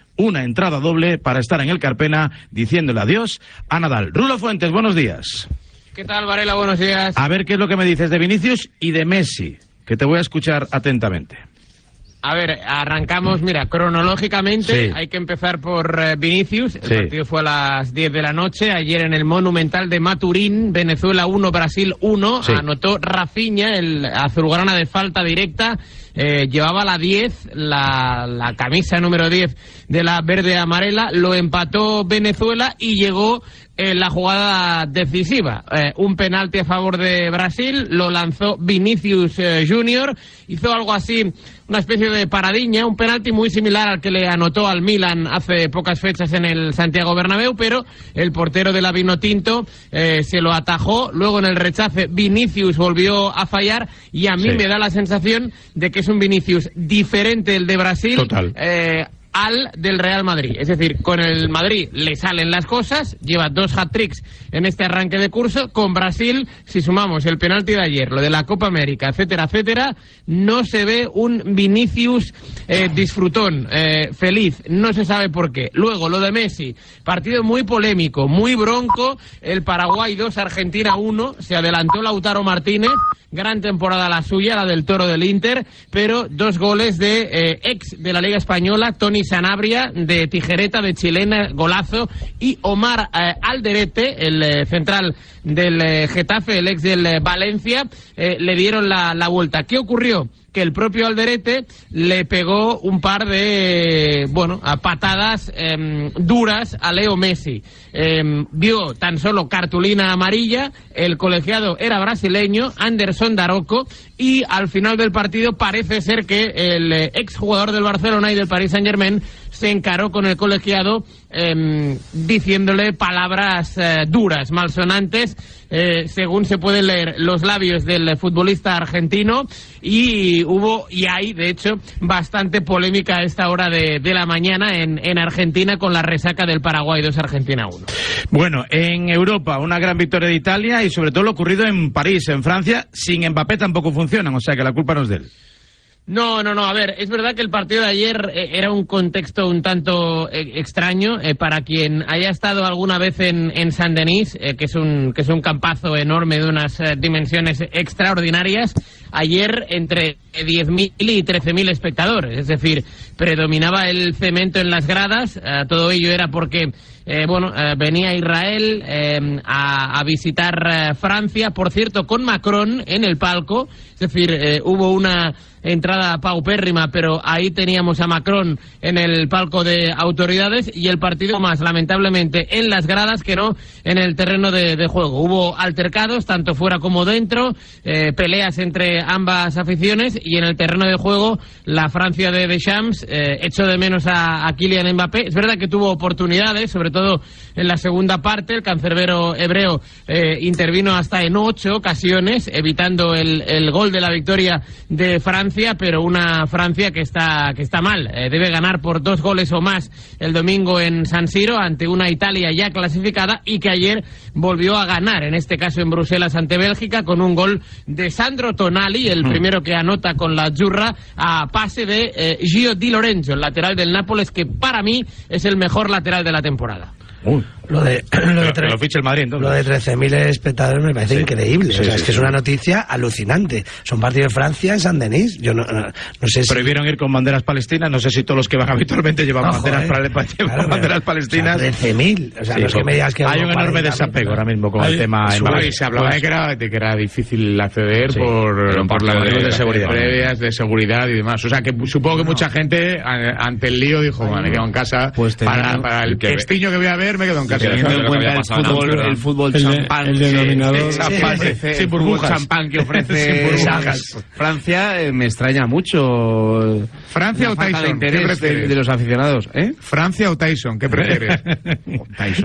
para estar en el Carpena diciéndole adiós a Nadal. Rulo Fuentes, buenos días. ¿Qué tal, Varela? Buenos días. A ver qué es lo que me dices de Vinicius y de Messi, que te voy a escuchar atentamente. A ver, arrancamos, mira, cronológicamente Sí. hay que empezar por Vinicius. El Sí. partido fue a las 10 de la noche, ayer en el Monumental de Maturín, Venezuela 1, Brasil 1, Sí. anotó Rafinha, el azulgrana de falta directa, llevaba la 10, la camisa número 10 de la verde amarela, lo empató Venezuela y llegó la jugada decisiva. Un penalti a favor de Brasil, lo lanzó Vinicius Junior, hizo algo así, una especie de paradiña, un penalti muy similar al que le anotó al Milan hace pocas fechas en el Santiago Bernabéu, pero el portero de la Vinotinto se lo atajó, luego en el rechace Vinicius volvió a fallar y a mí Sí. me da la sensación de que es un Vinicius diferente el de Brasil. Total. Al del Real Madrid. Es decir, con el Madrid le salen las cosas, lleva 2 hat-tricks en este arranque de curso. Con Brasil, si sumamos el penalti de ayer, lo de la Copa América, etcétera, etcétera, no se ve un Vinicius disfrutón, feliz, no se sabe por qué. Luego, lo de Messi, partido muy polémico, muy bronco, el Paraguay 2, Argentina 1, se adelantó Lautaro Martínez, gran temporada la suya, la del Toro del Inter, pero 2 goles de ex de la Liga Española, Tony Sanabria, de Tijereta, de Chilena, golazo, y Omar Alderete, el central del Getafe, el ex del Valencia, le dieron la vuelta. ¿Qué ocurrió? Que el propio Alderete le pegó un par de, patadas duras a Leo Messi. Vio tan solo cartulina amarilla, el colegiado era brasileño, Anderson Daroco, y al final del partido parece ser que el exjugador del Barcelona y del Paris Saint-Germain se encaró con el colegiado diciéndole palabras duras, malsonantes, según se pueden leer los labios del futbolista argentino, y hay de hecho bastante polémica a esta hora de la mañana en Argentina con la resaca del Paraguay 2, Argentina 1. Bueno, en Europa una gran victoria de Italia y sobre todo lo ocurrido en París, en Francia. Sin Mbappé tampoco funcionan, o sea que la culpa no es de él. No, a ver, es verdad que el partido de ayer era un contexto un tanto extraño para quien haya estado alguna vez en Saint-Denis, que es un campazo enorme de unas dimensiones extraordinarias. Ayer entre 10.000 y 13.000 espectadores, es decir, predominaba el cemento en las gradas. Todo ello era porque venía a Israel a visitar Francia, por cierto, con Macron en el palco, es decir, hubo una entrada paupérrima, pero ahí teníamos a Macron en el palco de autoridades y el partido más, lamentablemente, en las gradas que no en el terreno de juego. Hubo altercados, tanto fuera como dentro, peleas entre ambas aficiones y en el terreno de juego la Francia de Deschamps echó de menos a Kylian Mbappé. Es verdad que tuvo oportunidades, sobre todo en la segunda parte. El cancerbero hebreo intervino hasta en 8 ocasiones, evitando el gol de la victoria de Francia, pero una Francia que está mal. Debe ganar por 2 goles o más el domingo en San Siro ante una Italia ya clasificada y que ayer volvió a ganar, en este caso en Bruselas ante Bélgica, con un gol de Sandro Tonali, el primero que anota con la Azzurra, a pase de Gio Di Lorenzo, el lateral del Nápoles, que para mí es el mejor lateral de la temporada. Lo de 13.000 espectadores me parece increíble. Es que es una noticia alucinante. Son partidos de Francia en Saint-Denis. Yo no sé si... Prohibieron ir con banderas palestinas. No sé si todos los que van habitualmente llevan banderas palestinas. 13.000. O sea, no es que me digas que... Hay un enorme desapego ahora mismo con el tema. Se hablaba de que era difícil acceder por las de seguridad. Previas de seguridad y demás. O sea, que supongo que mucha gente ante el lío dijo, me quedo en casa para el pestiño que voy a ver, me quedo en casa. Teniendo en cuenta el fútbol champán, el denominador sin burbujas, champán que ofrece Francia, me extraña mucho. ¿Francia o Tyson? ¿Qué prefieres de los aficionados? ¿Francia o Tyson? ¿Qué prefieres? Todo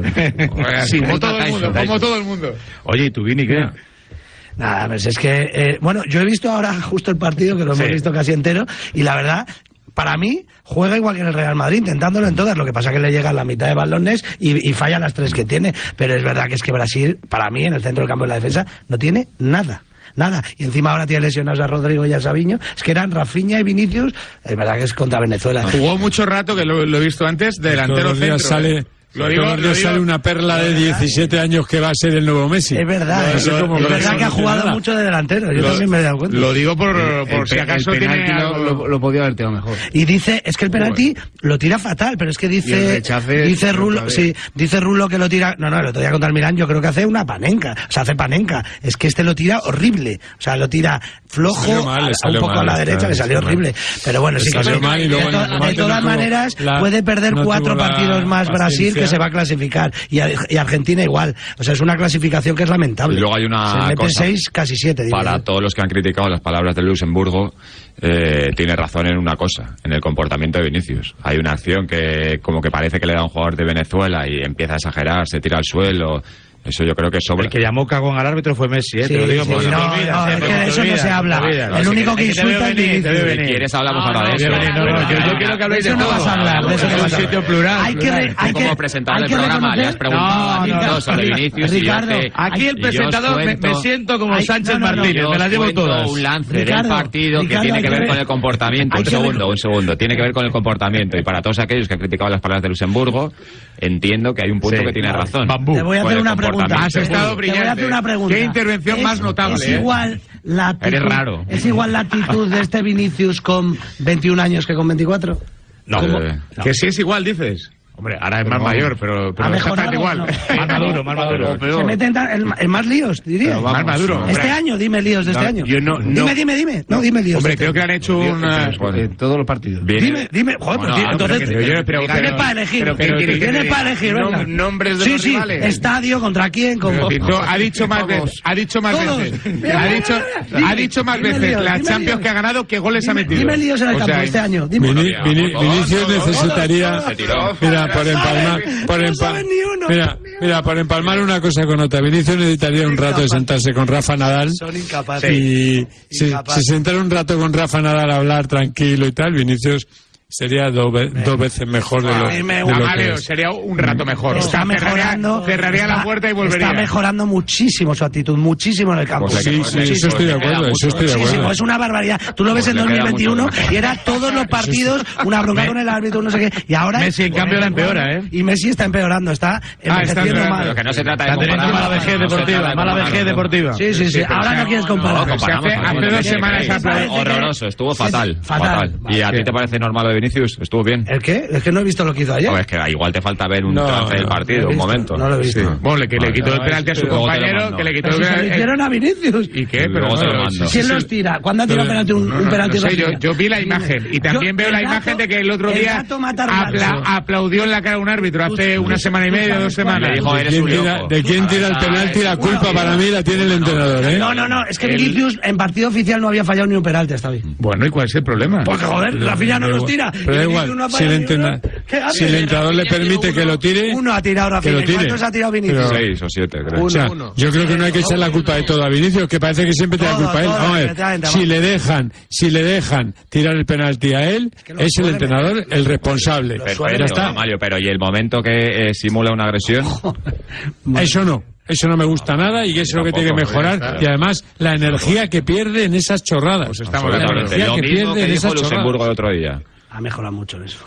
como todo el mundo. Oye, ¿y tú, Vini, qué? Nada, pues es que yo he visto ahora justo el partido, que lo hemos visto casi entero, y la verdad, para mí, juega igual que en el Real Madrid, intentándolo en todas. Lo que pasa es que le llegan la mitad de balones y falla las 3 que tiene. Pero es verdad que es que Brasil, para mí, en el centro del campo de la defensa, no tiene nada. Y encima ahora tiene lesionados a Rodrigo y a Savinho. Es que eran Rafinha y Vinicius. Es verdad que es contra Venezuela. Jugó mucho rato, que lo he visto antes, de delantero centro. Sale una perla de 17 años que va a ser el nuevo Messi. Es verdad, es verdad que ha jugado mucho de delantero. Yo también me he dado cuenta. Lo digo por si acaso el penalti lo podía haber tirado mejor. Y dice, es que el penalti lo tira fatal, pero es que dice Rulo, dice Rulo que lo tira, el otro día contra el Milán yo creo que hace una panenca, hace panenca. Es que lo tira horrible, lo tira flojo, un poco a la derecha, le salió horrible. Pero bueno, sí que de todas maneras puede perder 4 partidos más Brasil, que se va a clasificar, y Argentina igual. O sea, es una clasificación que es lamentable. Y luego hay una cosa 6, casi 7. Para todos los que han criticado las palabras de Luxemburgo, tiene razón en una cosa, en el comportamiento de Vinicius. Hay una acción que como que parece que le da a un jugador de Venezuela y empieza a exagerar, se tira al suelo. Eso yo creo que sobra. El que llamó cagón al árbitro fue Messi, te lo digo. Es que de eso no se habla. El único que insulta es Vinicius. Si quieres hablamos ahora de eso. Yo quiero que habléis de no vas a hablar. De eso no vas a hablar. Plural. Hay como presentador del programa le has preguntado sobre Vinicius. Ricardo, aquí el presentador me siento como Sánchez Martínez, me las llevo todas. Un lance del partido que tiene que ver con el comportamiento. Un segundo. Tiene que ver con el comportamiento. Y para todos aquellos que han criticado las palabras de Luxemburgo, entiendo que hay un punto que tiene razón. Te voy a hacer una pregunta. Has estado brillante. Te voy a hacer una pregunta. ¿Qué intervención más notable? Es igual la actitud, eres raro. ¿Es igual la actitud de este Vinicius con 21 años que con 24? No. Que sí es igual, dices. Hombre, ahora es más mayor, pero exactamente igual. Más maduro. Se meten en más líos, diría. Más maduro. Este año, dime líos de este año. Dime. No, dime líos. Hombre, creo que han hecho todos los partidos. Dime. Joder, entonces. Tienes para elegir. Tienes para elegir, venga. Nombres de los rivales. Sí, estadio, ¿contra quién? Ha dicho más veces. Ha dicho más veces las Champions que ha ganado que goles ha metido. Dime líos en el campo este año. Vinicius necesitaría... Por empalmar una cosa con otra, Vinicius necesitaría un rato de sentarse con Rafa Nadal. Son incapaces. Y se sentara un rato con Rafa Nadal a hablar tranquilo y tal, Vinicius sería dos veces mejor de lo que es. Sería un rato mejor. Está mejorando. Cerraría la puerta y volvería. Está mejorando muchísimo su actitud, muchísimo en el campo. Sí, eso estoy de acuerdo. Es una barbaridad. Tú lo ves en 2021 y era todos los partidos una bronca con el árbitro, no sé qué. Y ahora Messi en cambio la empeora, Y Messi está empeorando, está envejeciendo mal. Pero que no se trata de comparar. Mala vejez deportiva. Sí. Ahora no quieres comparar. Hace 2 semanas horroroso, estuvo fatal. Y a ti te parece normal lo de Vinicius? ¿Estuvo bien? ¿El qué? Es que no he visto lo que hizo ayer. No, es que igual te falta ver un trance del partido, un momento. No lo he visto. Sí. Bueno, que le quitó el penalti a su compañero, que le quitó el penalti. ¿Se lo hicieron a Vinicius? ¿Y qué? Pero ¿quién los tira? ¿Cuándo ha tirado penalti un penalti? No sé, yo vi la imagen y también veo la imagen de que el otro día aplaudió en la cara a un árbitro hace una semana y media, 2 semanas. ¿De quién tira el penalti? La culpa para mí la tiene el entrenador, ¿eh? No, es que Vinicius en partido oficial no había fallado ni un penalti hasta hoy. Bueno, ¿y cuál es el problema? Porque joder, Rafinha no los tira. Pero da igual, si el entrenador le permite que lo tire... Uno ha tirado Rafinha, ¿cuántos ha tirado Vinicius? 6 o 7, creo. O sea, yo creo que no hay que echar la culpa de todo a Vinicius, que parece que siempre te da culpa a él. Vamos a ver, si le dejan tirar el penalti a él, es el entrenador el responsable. Pero está, Mario, pero ¿y el momento que simula una agresión? Eso no me gusta nada y eso es lo que tiene que mejorar. Y además, la energía que pierde en esas chorradas. Pues estamos la energía que pierde en esas chorradas. Luxemburgo el otro día. Ha mejorado mucho en eso.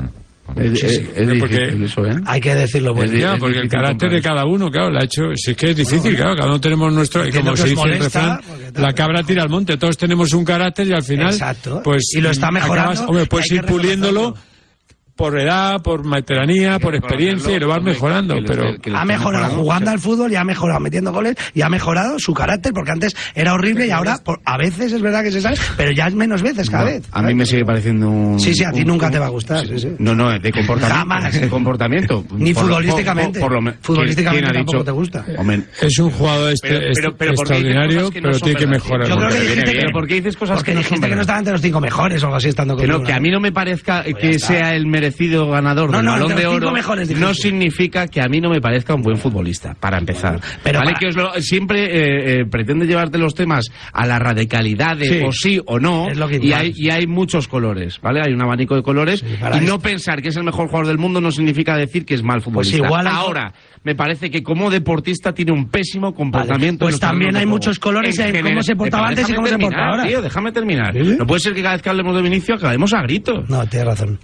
Hay que decirlo. Porque el carácter de cada uno, claro, la ha hecho. Si es que es difícil, claro, cada uno tenemos nuestro. Y como se dice el refrán, la cabra tira al monte. Todos tenemos un carácter y al final. Exacto. Pues, y lo está mejorando. Puedes ir puliéndolo. Por edad, por veteranía, por experiencia, y lo vas mejorando. Pero ha mejorado jugando al fútbol y ha mejorado metiendo goles y ha mejorado su carácter, porque antes era horrible y ahora a veces es verdad que se sale, pero ya es menos veces cada vez. A mí me sigue pareciendo un... Sí, a ti nunca te va a gustar. Sí. No, de comportamiento. Jamás. De comportamiento. Ni futbolísticamente. Futbolísticamente tampoco te gusta. Es un jugador extraordinario, pero tiene que mejorar. Yo creo que dijiste que... ¿Por qué dices cosas que dijiste que no estaba entre los 5 mejores o algo así estando conmigo? Que a mí no me parezca que sea el merecido ganador del Balón de Oro, no significa que a mí no me parezca un buen futbolista, para empezar. Pero ¿vale? Que siempre pretende llevarte los temas a la radicalidad de o sí o no, y hay muchos colores, ¿vale? Hay un abanico de colores, y no pensar que es el mejor jugador del mundo no significa decir que es mal futbolista. Pues igual ahora, me parece que como deportista tiene un pésimo comportamiento. Pues también hay muchos colores en cómo se portaba antes y cómo se porta ahora. Tío, déjame terminar. ¿Sí? No puede ser que cada vez que hablemos de Vinicius acabemos a gritos. No, tienes razón.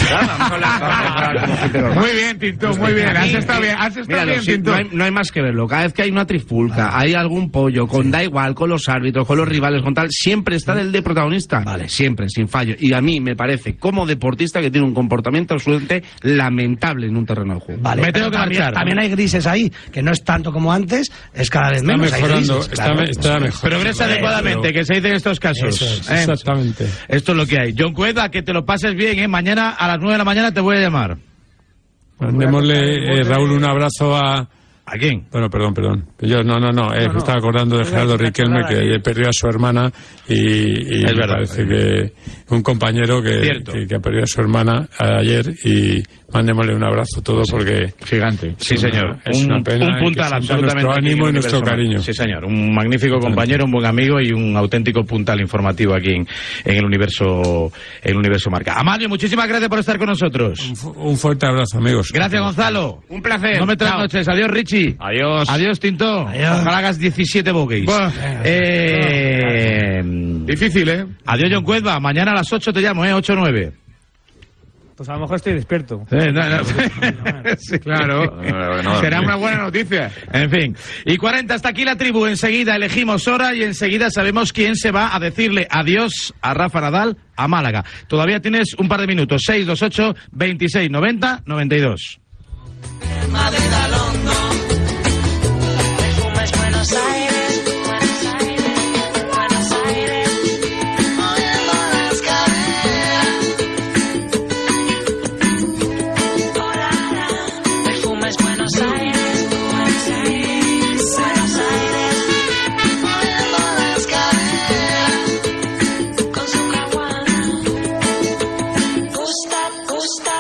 Muy bien, Tinto, muy bien. Has estado bien, Tinto. No hay más que verlo. Cada vez que hay una trifulca, hay algún pollo, da igual, con los árbitros, con los rivales, con tal, siempre está el de protagonista. Siempre, sin fallo. Y a mí me parece, como deportista, que tiene un comportamiento absolutamente lamentable en un terreno de juego. Me tengo que marchar. También hay grises ahí, que no es tanto como antes, es cada vez menos. Está mejorando, está mejor. Progresa adecuadamente, que se dice en estos casos. Exactamente. Esto es lo que hay. John Cueva, que te lo pases bien, mañana a las 9 de la mañana te voy a llamar. Mandémosle, Raúl, un abrazo a... ¿A quién? Bueno, perdón. Yo me estaba acordando de Gerardo Riquelme, que ayer perdió a su hermana y me parece que un compañero que ha perdido a su hermana ayer, y mandémosle un abrazo todo porque... Gigante. Sí, señor. Es una pena. Un puntal absolutamente. Nuestro ánimo y nuestro cariño. Sí, señor. Un magnífico compañero, un buen amigo y un auténtico puntal informativo aquí en el universo Marca. Amalio, muchísimas gracias por estar con nosotros. Un fuerte abrazo, amigos. Gracias, Gonzalo. Un placer. No me traes noches. Adiós, Richie. Adiós. Adiós, Tinto. Adiós. Ojalá hagas 17 bogeys. Difícil, ¿eh? Adiós, John Cueva. Mañana a las 8 te llamo, 8 o 9. Pues a lo mejor estoy despierto. Sí, claro. Será una buena noticia. En fin. Y 40, hasta aquí la tribu. Enseguida elegimos hora y enseguida sabemos quién se va a decirle adiós a Rafa Nadal a Málaga. Todavía tienes un par de minutos. 628 26 90 92. Madrid a London, perfumes Buenos Aires, Buenos Aires, moviendo las caderas. Perfumes Buenos Aires, Buenos Aires, moviendo las caderas. Con su caguana, gusta.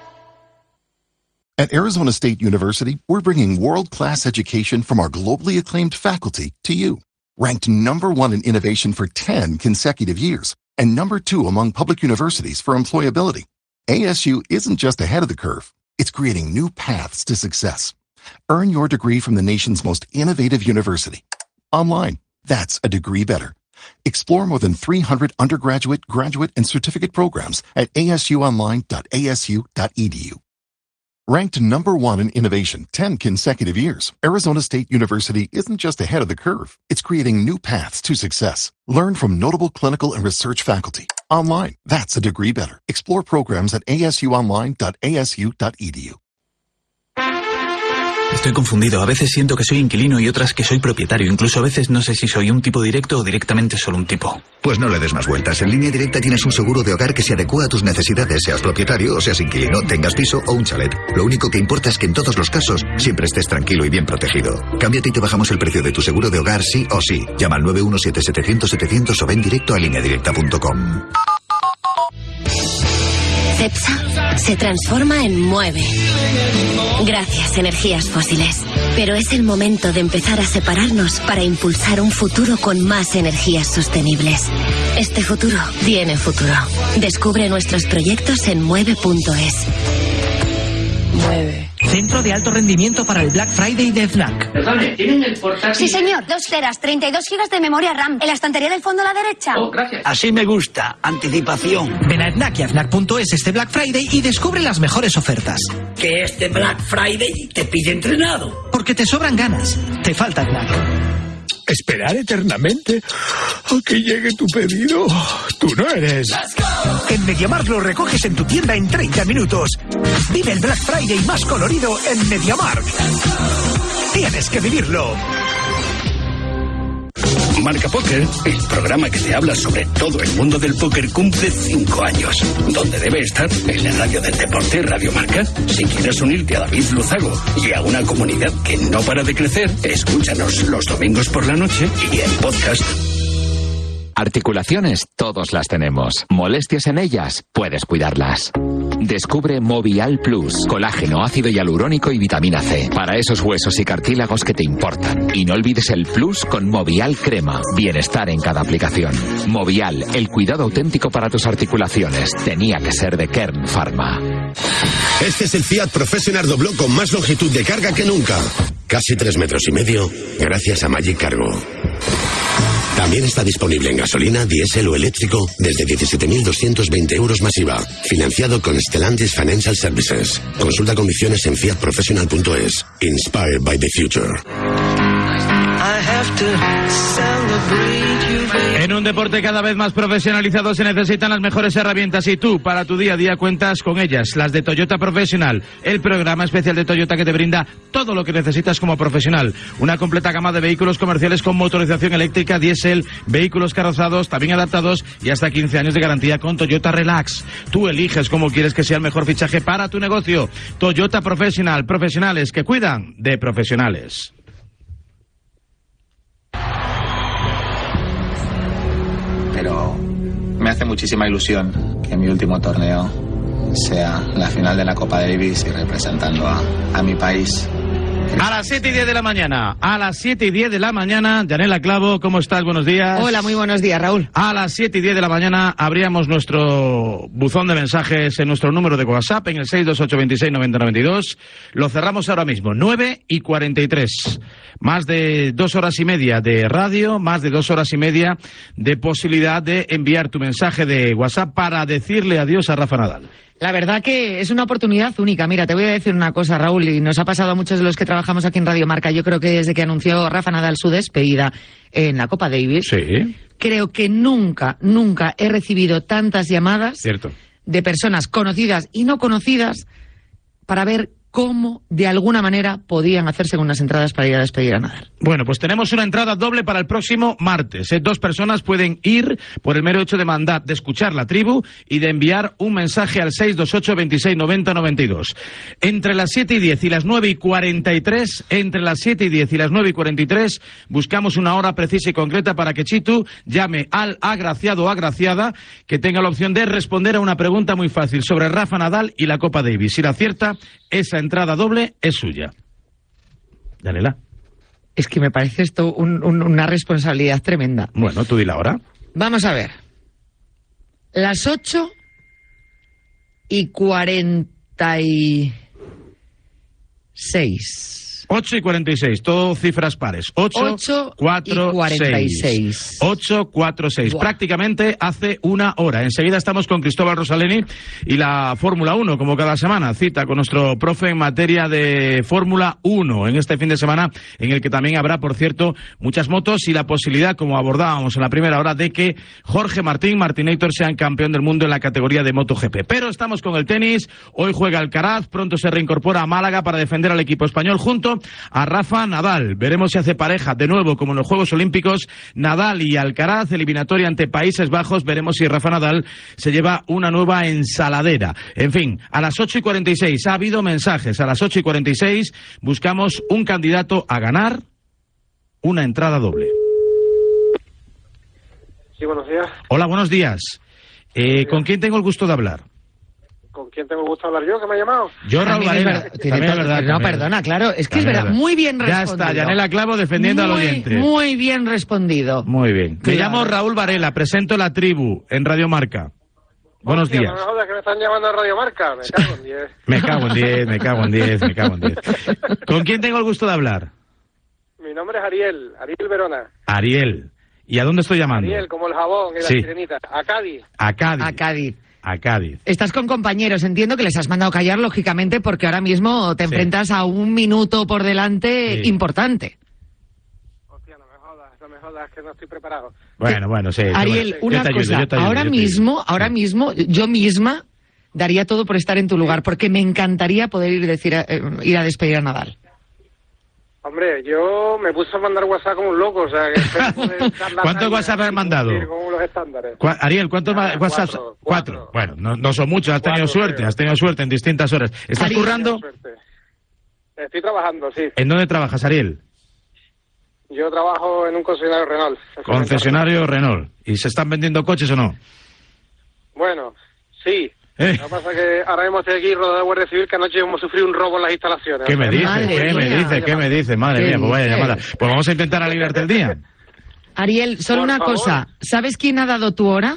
At Arizona State University, we're bringing world-class education from our globally acclaimed faculty to you. Ranked #1 in innovation for 10 consecutive years, and #2 among public universities for employability. ASU isn't just ahead of the curve, it's creating new paths to success. Earn your degree from the nation's most innovative university. Online, that's a degree better. Explore more than 300 undergraduate, graduate, and certificate programs at asuonline.asu.edu. Ranked #1 in innovation 10 consecutive years, Arizona State University isn't just ahead of the curve, it's creating new paths to success. Learn from notable clinical and research faculty. Online, that's a degree better. Explore programs at asuonline.asu.edu. Estoy confundido. A veces siento que soy inquilino y otras que soy propietario. Incluso a veces no sé si soy un tipo directo o directamente solo un tipo. Pues no le des más vueltas. En Línea Directa tienes un seguro de hogar que se adecua a tus necesidades, seas propietario o seas inquilino, tengas piso o un chalet. Lo único que importa es que en todos los casos siempre estés tranquilo y bien protegido. Cámbiate y te bajamos el precio de tu seguro de hogar sí o sí. Llama al 917-700-700 o ven directo a lineadirecta.com. Cepsa se transforma en Mueve. Gracias, energías fósiles. Pero es el momento de empezar a separarnos para impulsar un futuro con más energías sostenibles. Este futuro tiene futuro. Descubre nuestros proyectos en mueve.es. Mueve. Centro de alto rendimiento para el Black Friday de Fnac. Perdone, ¿tienen el portátil? Sí, señor. 2 teras, 32 gigas de memoria RAM. En la estantería del fondo a la derecha. Oh, gracias. Así me gusta. Anticipación. Ven a Fnac y a Fnac.es este Black Friday y descubre las mejores ofertas. Que este Black Friday te pide entrenado. Porque te sobran ganas. Te falta Fnac. ¿Esperar eternamente a que llegue tu pedido? Tú no eres. En MediaMarkt lo recoges en tu tienda en 30 minutos. Vive el Black Friday más colorido en MediaMarkt. Tienes que vivirlo. Marca Póker, el programa que te habla sobre todo el mundo del póker, cumple 5 años. ¿Dónde debe estar? En la radio del deporte, Radio Marca. Si quieres unirte a David Luzago y a una comunidad que no para de crecer, escúchanos los domingos por la noche y en podcast. Articulaciones, todos las tenemos. Molestias en ellas, puedes cuidarlas. Descubre Movial Plus, colágeno, ácido hialurónico y vitamina C, para esos huesos y cartílagos que te importan. Y no olvides el Plus con Movial Crema, bienestar en cada aplicación. Movial, el cuidado auténtico para tus articulaciones. Tenía que ser de Kern Pharma. Este es el Fiat Professional Dobló con más longitud de carga que nunca. Casi 3,5 metros, gracias a Magic Cargo. También está disponible en gasolina, diésel o eléctrico desde 17.220 euros masiva. Financiado con Stellantis Financial Services. Consulta condiciones en fiatprofessional.es. Inspired by the future. En un deporte cada vez más profesionalizado se necesitan las mejores herramientas y tú, para tu día a día, cuentas con ellas, las de Toyota Professional, el programa especial de Toyota que te brinda todo lo que necesitas como profesional. Una completa gama de vehículos comerciales con motorización eléctrica, diésel, vehículos carrozados, también adaptados y hasta 15 años de garantía con Toyota Relax. Tú eliges cómo quieres que sea el mejor fichaje para tu negocio. Toyota Professional, profesionales que cuidan de profesionales. Pero me hace muchísima ilusión que mi último torneo sea la final de la Copa Davis y representando a mi país. A las 7:10 de la mañana, Yanela Clavo, ¿cómo estás? Buenos días. Hola, muy buenos días, Raúl. A las 7:10 de la mañana abríamos nuestro buzón de mensajes en nuestro número de WhatsApp, en el 628269092. Lo cerramos ahora mismo, 9:43. Más de 2 horas y media de radio, más de 2 horas y media de posibilidad de enviar tu mensaje de WhatsApp para decirle adiós a Rafa Nadal. La verdad que es una oportunidad única. Mira, te voy a decir una cosa, Raúl, y nos ha pasado a muchos de los que trabajamos aquí en Radio Marca. Yo creo que desde que anunció Rafa Nadal su despedida en la Copa Davis, sí, creo que nunca he recibido tantas llamadas de personas conocidas y no conocidas para ver cómo, de alguna manera, podían hacerse con unas entradas para ir a despedir a Nadal. Bueno, pues tenemos una entrada doble para el próximo martes. 2 personas pueden ir por el mero hecho de escuchar la tribu y de enviar un mensaje al 628269092. Entre las 7:10 y las 9:43, buscamos una hora precisa y concreta para que Chitu llame al agraciado o agraciada que tenga la opción de responder a una pregunta muy fácil sobre Rafa Nadal y la Copa Davis. Si la acierta, esa entrada doble es suya. Yanela. Es que me parece esto una responsabilidad tremenda. Bueno, tú dila ahora. Vamos a ver. Las 8:46. 8 y 46, todo cifras pares. 8, 4, 6. 8, 4, 6. Prácticamente hace una hora. Enseguida estamos con Cristóbal Rosaleni y la Fórmula 1, como cada semana. Cita con nuestro profe en materia de Fórmula 1 en este fin de semana, en el que también habrá, por cierto, muchas motos y la posibilidad, como abordábamos en la primera hora, de que Jorge Martinator sean campeón del mundo en la categoría de MotoGP. Pero estamos con el tenis. Hoy juega Alcaraz, pronto se reincorpora a Málaga para defender al equipo español junto a Rafa Nadal. Veremos si hace pareja de nuevo como en los Juegos Olímpicos, Nadal y Alcaraz, eliminatoria ante Países Bajos. Veremos si Rafa Nadal se lleva una nueva ensaladera. En fin, a las 8 y 46 ha habido mensajes. A las 8 y 46 buscamos un candidato a ganar una entrada doble. Sí, buenos días. Hola, buenos días. ¿Con quién tengo el gusto de hablar? ¿Con quién tengo gusto de hablar yo? ¿Que me ha llamado? Yo, Raúl Varela. No, perdona, claro, es que es verdad. Muy bien respondido. Ya está, Yanela Clavo defendiendo al oyente. Muy bien respondido. Muy bien. Me llamo Raúl Varela, presento La Tribu en Radio Marca. Buenos días. No me jodas, que me están llamando a Radio Marca. Me cago en 10. Me cago en 10. ¿Con quién tengo el gusto de hablar? Mi nombre es Ariel Verona. Ariel. ¿Y a dónde estoy llamando? Ariel, como el jabón y la sirenita. A Cádiz. A Cádiz. Estás con compañeros, entiendo que les has mandado callar, lógicamente, porque ahora mismo te enfrentas a un minuto por delante importante. Hostia, no me jodas, que no estoy preparado. Bueno, sí. Ariel, una cosa, ahora mismo, yo misma daría todo por estar en tu lugar, porque me encantaría poder ir a despedir a Nadal. Hombre, yo me puse a mandar WhatsApp como un loco, o sea... ¿Cuántos WhatsApp has mandado? Como los estándares. Ariel, ¿cuántos WhatsApp? 4. Bueno, no son muchos, has tenido suerte en distintas horas. ¿Estás currando? Estoy trabajando, sí. ¿En dónde trabajas, Ariel? Yo trabajo en un concesionario Renault. Concesionario Renault. ¿Y se están vendiendo coches o no? Bueno, sí. Lo que pasa es que ahora mismo estoy aquí rodeado de Guardia Civil, que anoche hemos sufrido un robo en las instalaciones. ¿Qué me dice? Madre mía, pues vaya llamada. Pues vamos a intentar aliviarte el día. Ariel, solo una cosa. ¿Sabes quién ha dado tu hora?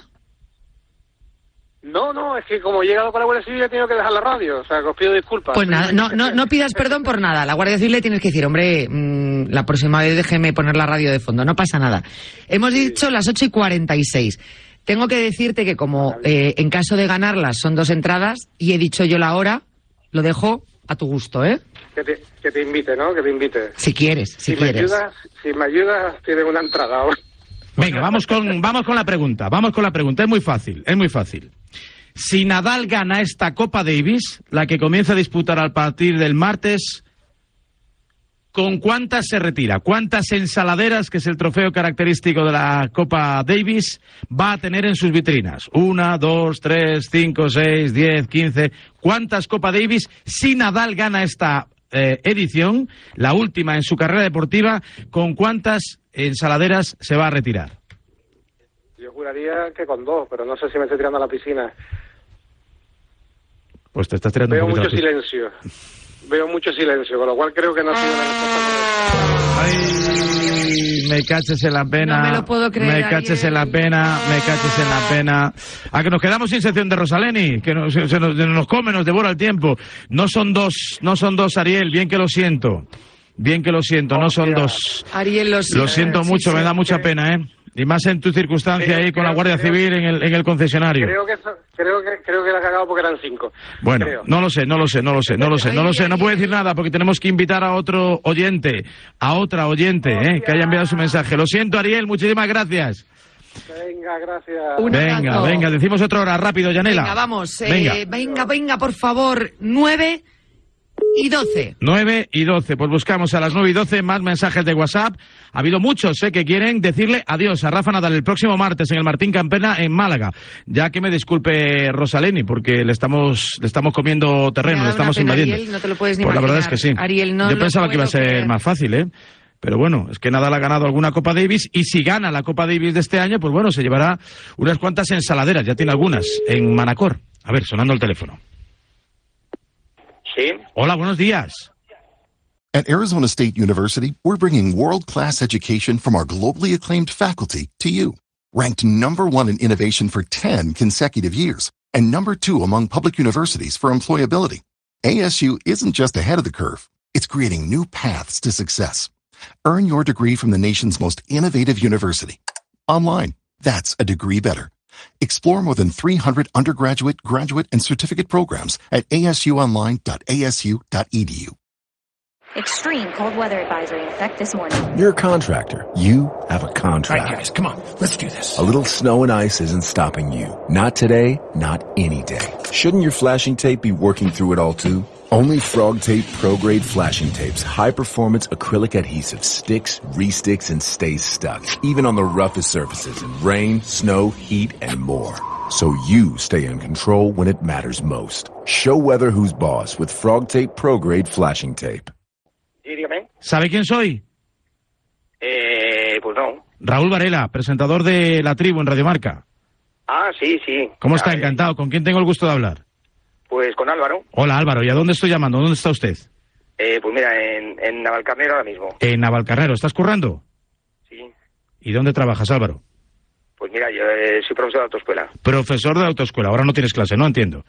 No, es que como he llegado con la Guardia Civil he tenido que dejar la radio, o sea, que os pido disculpas. Pues nada, no pidas perdón por nada. La Guardia Civil le tienes que decir, hombre, la próxima vez déjeme poner la radio de fondo, no pasa nada. Hemos dicho las 8 y 46. Tengo que decirte que como en caso de ganarlas son 2 entradas y he dicho yo la hora, lo dejo a tu gusto, ¿eh? Que te invite, ¿no? Que te invite. Si quieres. Si me ayudas, tienes una entrada. Venga, vamos con la pregunta. Es muy fácil. Si Nadal gana esta Copa Davis, la que comienza a disputar a partir del martes, ¿con cuántas se retira? ¿Cuántas ensaladeras, que es el trofeo característico de la Copa Davis, va a tener en sus vitrinas? 1, 2, 3, 5, 6, 10, 15... ¿Cuántas Copa Davis, si Nadal gana esta edición, la última en su carrera deportiva, con cuántas ensaladeras se va a retirar? Yo juraría que con 2, pero no sé si me estoy tirando a la piscina. Pues te estás tirando un poquito a la piscina. Veo mucho silencio, con lo cual creo que no ha sido una respuesta. Ay, me caches en la pena. No me lo puedo creer. Me caches en la pena. A que nos quedamos sin sección de Rosaleni, que se nos come, nos devora el tiempo. No son dos, Ariel, bien que lo siento, no son 2. Ariel, lo siento mucho, me da mucha pena, ¿eh? Y más en tu circunstancia ahí con la Guardia Civil en el concesionario. Creo que la ha cagado porque eran 5. Bueno, no lo sé. No puedo decir nada porque tenemos que invitar a otro oyente, que haya enviado su mensaje. Lo siento, Ariel, muchísimas gracias. Venga, gracias. Venga, decimos otra hora, rápido, Yanela. Venga, vamos. Venga, por favor. 9 y 12. 9 y 12. Pues buscamos a las 9 y 12 más mensajes de WhatsApp. Ha habido muchos que quieren decirle adiós a Rafa Nadal el próximo martes en el Martín Campena en Málaga. Ya que me disculpe Rosaleni, porque le estamos comiendo terreno, le estamos invadiendo. Ariel, no te lo puedes ni pues imaginar. La verdad es que sí. Ariel, no yo pensaba que iba a ser más fácil, ¿eh? Pero bueno, es que Nadal ha ganado alguna Copa Davis y si gana la Copa Davis de este año, pues bueno, se llevará unas cuantas ensaladeras. Ya tiene algunas en Manacor. A ver, sonando el teléfono. Sí. Hola, buenos días. At Arizona State University, we're bringing world-class education from our globally acclaimed faculty to you. Ranked #1 in innovation for 10 consecutive years and #2 among public universities for employability, ASU isn't just ahead of the curve, It's creating new paths to success. Earn your degree from the nation's most innovative university. Online. That's a degree better. Explore more than 300 undergraduate, graduate, and certificate programs at asuonline.asu.edu. Extreme cold weather advisory in effect this morning. You're a contractor. You have a contract. All right, guys, come on. Let's do this. A little snow and ice isn't stopping you. Not today, not any day. Shouldn't your flashing tape be working through it all too? Only Frog Tape Pro Grade flashing tapes. High-performance acrylic adhesive sticks, re-sticks, and stays stuck. Even on the roughest surfaces in rain, snow, heat, and more. So you stay in control when it matters most. Show weather who's boss with Frog Tape Pro Grade flashing tape. Sí, dígame. ¿Sabe quién soy? Pues no. Raúl Varela, presentador de La Tribu en Radio Marca. Ah, sí, sí. ¿Cómo está? Encantado. ¿Con quién tengo el gusto de hablar? Pues con Álvaro. Hola, Álvaro. ¿Y a dónde estoy llamando? ¿Dónde está usted? Pues mira, en Navalcarnero ahora mismo. En Navalcarnero. ¿Estás currando? Sí. ¿Y dónde trabajas, Álvaro? Pues mira, yo soy profesor de autoescuela. Profesor de autoescuela. Ahora no tienes clase, no entiendo.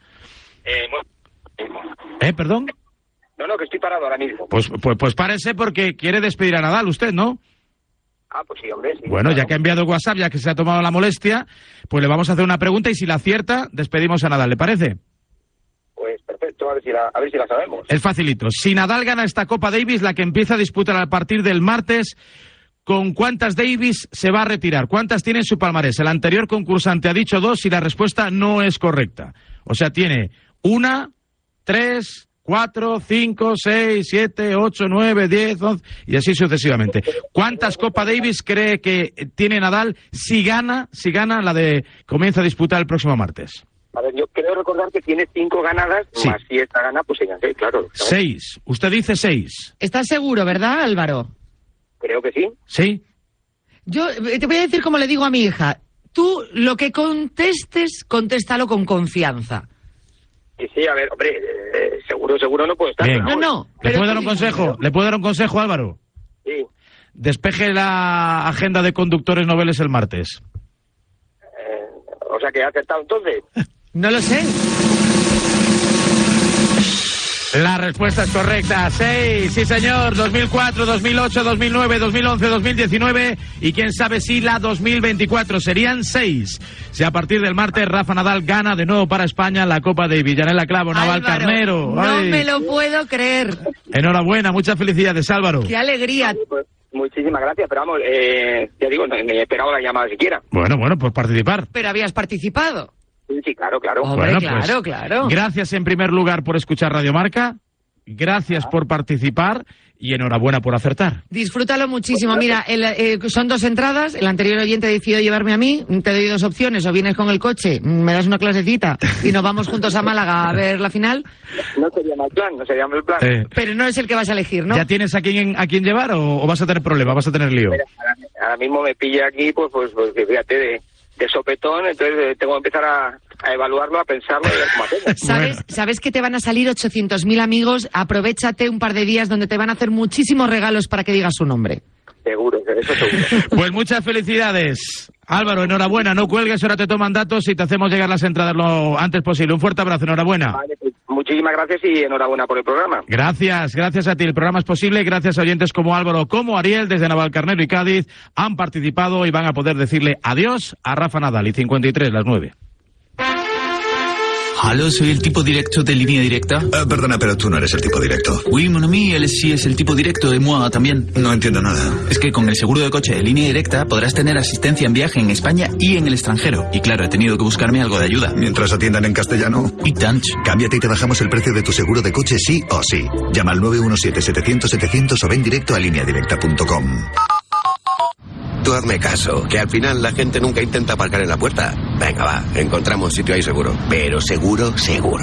¿Perdón? No, que estoy parado ahora mismo. Pues párese porque quiere despedir a Nadal usted, ¿no? Ah, pues sí, hombre. Sí, bueno, claro. Ya que ha enviado WhatsApp, ya que se ha tomado la molestia, pues le vamos a hacer una pregunta y si la acierta, despedimos a Nadal, ¿le parece? Pues perfecto, a ver si la sabemos. Es facilito. Si Nadal gana esta Copa Davis, la que empieza a disputar a partir del martes, ¿con cuántas Davis se va a retirar? ¿Cuántas tiene en su palmarés? El anterior concursante ha dicho 2 y la respuesta no es correcta. O sea, tiene 1, 3, 4, 5, 6, 7, 8, 9, 10, 11 y así sucesivamente. ¿Cuántas Copa Davis cree que tiene Nadal si gana la de comienza a disputar el próximo martes? A ver, yo creo recordar que tiene 5 ganadas, sí. Más si esta gana, pues serían 6, claro. 6. Usted dice 6. ¿Estás seguro, verdad, Álvaro? Creo que sí. ¿Sí? Yo te voy a decir como le digo a mi hija. Tú lo que contestes, contéstalo con confianza. Sí, a ver, hombre, seguro no puedo estar. Bien. No. ¿Le puedo dar un consejo? ¿Le puedo dar un consejo, Álvaro? Sí. Despeje la agenda de conductores noveles el martes. O sea que ha acertado entonces. No lo sé. La respuesta es correcta. 6, sí señor. 2004, 2008, 2009, 2011, 2019 y quién sabe si la 2024. Serían 6. Si a partir del martes Rafa Nadal gana de nuevo para España la Copa de Villanela Clavo, Navalcarnero. No me lo puedo creer. Enhorabuena, muchas felicidades, Álvaro. Qué alegría. Pues, muchísimas gracias, pero vamos, ya digo, no he esperado la llamada siquiera. Bueno, pues participar. Pero habías participado. Sí, claro. Hombre, bueno, claro. Gracias en primer lugar por escuchar Radio Marca, gracias por participar y enhorabuena por acertar. Disfrútalo muchísimo. Mira, son 2 entradas, el anterior oyente decidió llevarme a mí, te doy 2 opciones, o vienes con el coche, me das una clasecita y nos vamos juntos a Málaga a ver la final. No sería mal plan. Pero no es el que vas a elegir, ¿no? ¿Ya tienes a quién llevar o vas a tener problemas, vas a tener lío? Ahora mismo me pilla aquí, pues fíjate, de sopetón, entonces tengo que empezar a evaluarlo, a pensarlo y a ver cómo hacemos. ¿Sabes que te van a salir 800.000 amigos? Aprovechate un par de días donde te van a hacer muchísimos regalos para que digas su nombre. Seguro, eso seguro. Pues muchas felicidades. Álvaro, enhorabuena, no cuelgues, ahora te toman datos y te hacemos llegar las entradas lo antes posible. Un fuerte abrazo, enhorabuena. Vale, pues, muchísimas gracias y enhorabuena por el programa. Gracias a ti. El programa es posible gracias a oyentes como Álvaro, como Ariel, desde Navalcarnero y Cádiz. Han participado y van a poder decirle adiós a Rafa Nadal. Y 53, las 9. Aló, soy el tipo directo de Línea Directa. Perdona, pero tú no eres el tipo directo. Oui, mon ami, él sí es el tipo directo de moi también. No entiendo nada. Es que con el seguro de coche de Línea Directa podrás tener asistencia en viaje en España y en el extranjero. Y claro, he tenido que buscarme algo de ayuda. Mientras atiendan en castellano. Y tanch. Cámbiate y te bajamos el precio de tu seguro de coche sí o sí. Llama al 917-700-700 o ven directo a lineadirecta.com. Tú hazme caso, que al final la gente nunca intenta aparcar en la puerta. Venga, va, encontramos sitio ahí seguro. Pero seguro.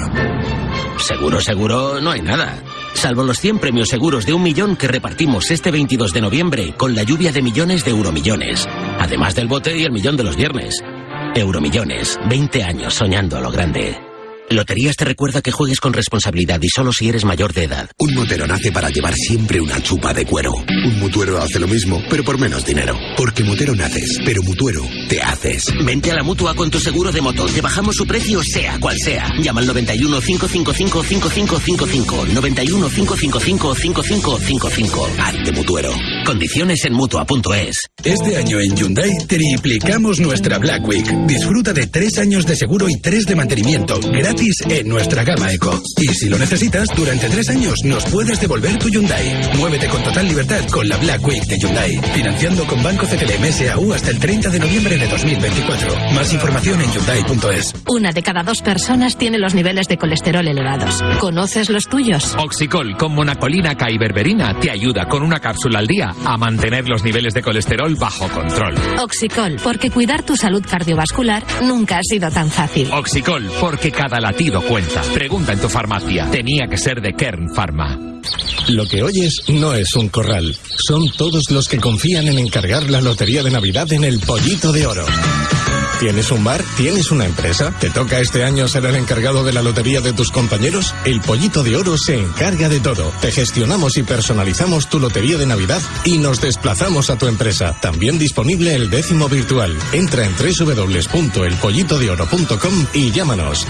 Seguro, no hay nada. Salvo los 100 premios seguros de 1 millón que repartimos este 22 de noviembre con la lluvia de millones de Euromillones. Además del bote y el millón de los viernes. Euromillones, 20 años soñando a lo grande. Loterías te recuerda que juegues con responsabilidad y solo si eres mayor de edad. Un motero nace para llevar siempre una chupa de cuero. Un mutuero hace lo mismo, pero por menos dinero. Porque motero naces, pero mutuero te haces. Vente a la Mutua con tu seguro de moto. Te bajamos su precio sea cual sea. Llama al 91 555 5555. 91 555 5555. Hazte mutuero. Condiciones en Mutua.es. Este año en Hyundai triplicamos nuestra Black Week. Disfruta de 3 años de seguro y 3 de mantenimiento gratis en nuestra gama Eco. Y si lo necesitas, durante 3 años nos puedes devolver tu Hyundai. Muévete con total libertad con la Black Week de Hyundai. Financiando con Banco CTLM S.A.U. hasta el 30 de noviembre de 2024. Más información en Hyundai.es. 1 de cada 2 personas tiene los niveles de colesterol elevados. ¿Conoces los tuyos? Oxicol con monacolina K y berberina te ayuda con una cápsula al día a mantener los niveles de colesterol bajo control. Oxicol, porque cuidar tu salud cardiovascular nunca ha sido tan fácil. Oxicol, porque cada latido cuenta. Pregunta en tu farmacia. Tenía que ser de Kern Pharma. Lo que oyes no es un corral. Son todos los que confían en encargar la lotería de Navidad en el Pollito de Oro. ¿Tienes un bar? ¿Tienes una empresa? ¿Te toca este año ser el encargado de la lotería de tus compañeros? El Pollito de Oro se encarga de todo. Te gestionamos y personalizamos tu lotería de Navidad y nos desplazamos a tu empresa. También disponible el 10º virtual. Entra en www.elpollitodeoro.com y llámanos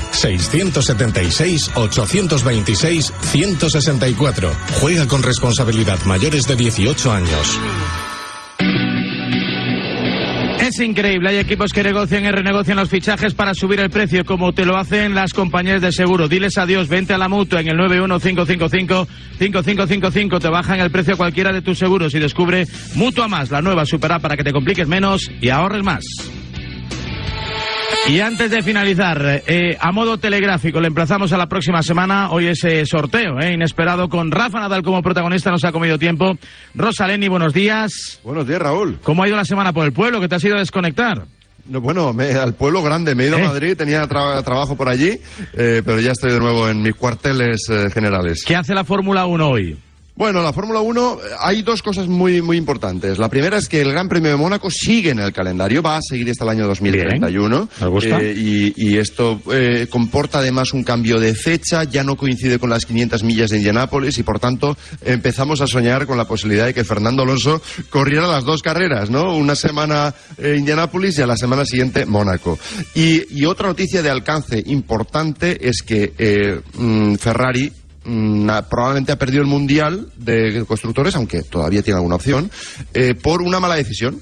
676-826-164. Juega con responsabilidad, mayores de 18 años. Es increíble, hay equipos que negocian y renegocian los fichajes para subir el precio, como te lo hacen las compañías de seguro. Diles adiós, vente a la Mutua en el 91555-5555, te bajan el precio a cualquiera de tus seguros y descubre Mutua Más, la nueva super app para que te compliques menos y ahorres más. Y antes de finalizar, a modo telegráfico, le emplazamos a la próxima semana. Hoy ese sorteo inesperado con Rafa Nadal como protagonista, nos ha comido tiempo. Rosaleni, buenos días. Buenos días, Raúl. ¿Cómo ha ido la semana por el pueblo? ¿Que te has ido a desconectar? No, bueno, al pueblo grande, me he ido a Madrid, tenía trabajo por allí, pero ya estoy de nuevo en mis cuarteles generales. ¿Qué hace la Fórmula 1 hoy? Bueno, la Fórmula 1, hay dos cosas muy importantes. La primera es que el Gran Premio de Mónaco sigue en el calendario, va a seguir hasta el año 2031. Bien, me gusta. Y esto comporta además un cambio de fecha, ya no coincide con las 500 millas de Indianápolis y por tanto empezamos a soñar con la posibilidad de que Fernando Alonso corriera las dos carreras, ¿no? Una semana Indianápolis y a la semana siguiente Mónaco. Y otra noticia de alcance importante es que Ferrari probablemente ha perdido el Mundial de Constructores, aunque todavía tiene alguna opción, por una mala decisión.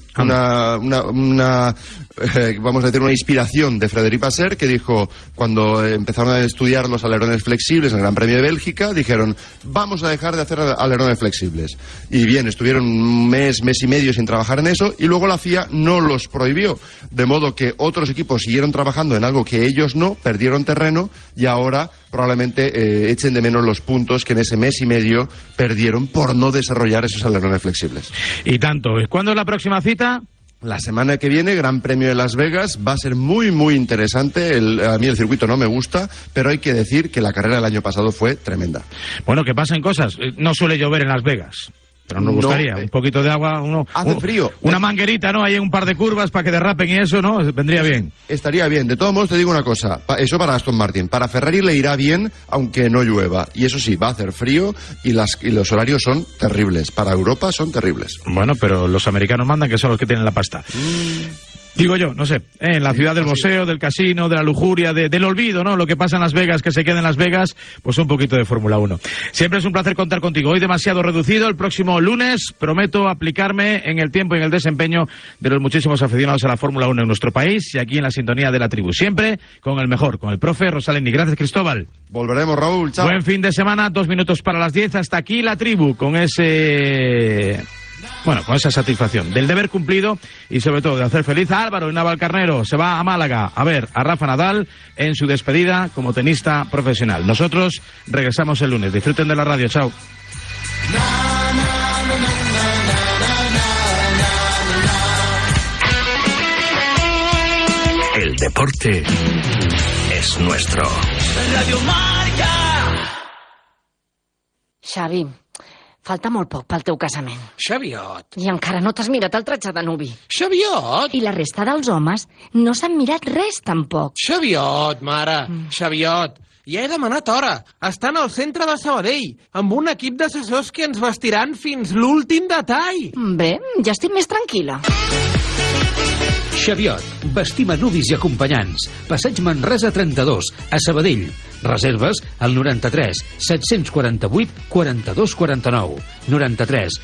Vamos a decir, una inspiración de Frédéric Vasseur, que dijo, cuando empezaron a estudiar los alerones flexibles en el Gran Premio de Bélgica, dijeron, vamos a dejar de hacer alerones flexibles. Y bien, estuvieron un mes y medio sin trabajar en eso, y luego la FIA no los prohibió. De modo que otros equipos siguieron trabajando en algo que ellos no, perdieron terreno, y ahora probablemente echen de menos los puntos que en ese mes y medio perdieron por no desarrollar esos alerones flexibles. Y tanto. ¿Cuándo es la próxima cita? La semana que viene, Gran Premio de Las Vegas, va a ser muy interesante. A mí el circuito no me gusta, pero hay que decir que la carrera del año pasado fue tremenda. Bueno, que pasen cosas. No suele llover en Las Vegas. Pero nos gustaría un poquito de agua, hace frío. Una manguerita, ¿no? Hay un par de curvas para que derrapen y eso, ¿no? Vendría bien. Estaría bien. De todos modos, te digo una cosa. Eso para Aston Martin. Para Ferrari le irá bien, aunque no llueva. Y eso sí, va a hacer frío y los horarios son terribles. Para Europa son terribles. Bueno, pero los americanos mandan, que son los que tienen la pasta. Digo yo, no sé, en la ciudad del museo, del casino, de la lujuria, del olvido, ¿no? Lo que pasa en Las Vegas, que se queda en Las Vegas, pues un poquito de Fórmula 1. Siempre es un placer contar contigo. Hoy demasiado reducido, el próximo lunes prometo aplicarme en el tiempo y en el desempeño de los muchísimos aficionados a la Fórmula 1 en nuestro país y aquí en la sintonía de la tribu. Siempre con el mejor, con el profe Rosaleni. Gracias, Cristóbal. Volveremos, Raúl. Chao. Buen fin de semana, 2 minutos para las 10. Hasta aquí la tribu, con ese... Bueno, con esa satisfacción del deber cumplido y sobre todo de hacer feliz a Álvaro y Navalcarnero. Se va a Málaga a ver a Rafa Nadal en su despedida como tenista profesional. Nosotros regresamos el lunes. Disfruten de la radio. Chao. El deporte es nuestro. Radio Marca. Xavi, falta molt poc pel teu casament. Xaviot. I encara no t'has mirat el tratge de nuvi. Xaviot. I la resta dels homes no s'han mirat res tampoc. Xaviot, mare. Xaviot. Ja he demanat hora. Estan al centre de Sabadell, amb un equip d'assessors que ens vestiran fins l'últim detall. Bé, ja estic més tranquil·la. Xaviot, vestim a nuvis i acompanyants. Passeig Manresa 32, a Sabadell. Reserves al 93 748 42 49. 93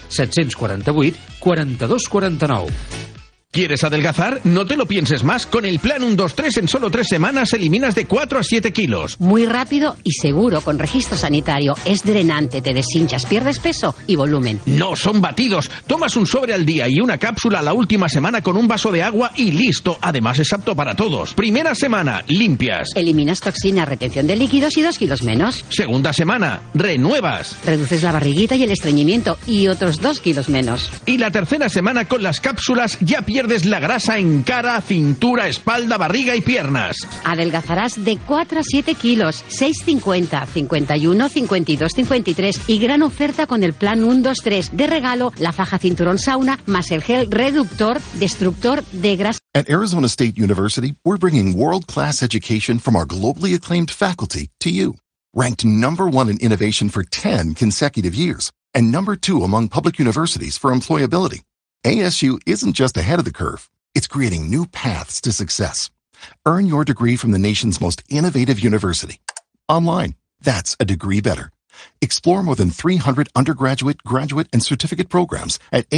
748 42 49. ¿Quieres adelgazar? No te lo pienses más. Con el plan 1-2-3 en solo 3 semanas eliminas de 4 a 7 kilos. Muy rápido y seguro con registro sanitario. Es drenante, te deshinchas, pierdes peso y volumen. No, son batidos. Tomas un sobre al día y una cápsula la última semana con un vaso de agua y listo. Además es apto para todos. Primera semana, limpias. Eliminas toxinas, retención de líquidos y 2 kilos menos. Segunda semana, renuevas. Reduces la barriguita y el estreñimiento y otros 2 kilos menos. Y la tercera semana con las cápsulas ya pierdes la grasa en cara, cintura, espalda, barriga y piernas. Adelgazarás de 4 a 7 kilos, 6,50, 51, 52, 53 y gran oferta con el plan 1-2-3. De regalo, la faja cinturón sauna más el gel reductor, destructor de grasa. At Arizona State University, we're bringing world-class education from our globally acclaimed faculty to you. Ranked #1 in innovation for 10 consecutive years and #2 among public universities for employability. ASU isn't just ahead of the curve, it's creating new paths to success. Earn your degree from the nation's most innovative university. Online, that's a degree better. Explore more than 300 undergraduate, graduate, and certificate programs at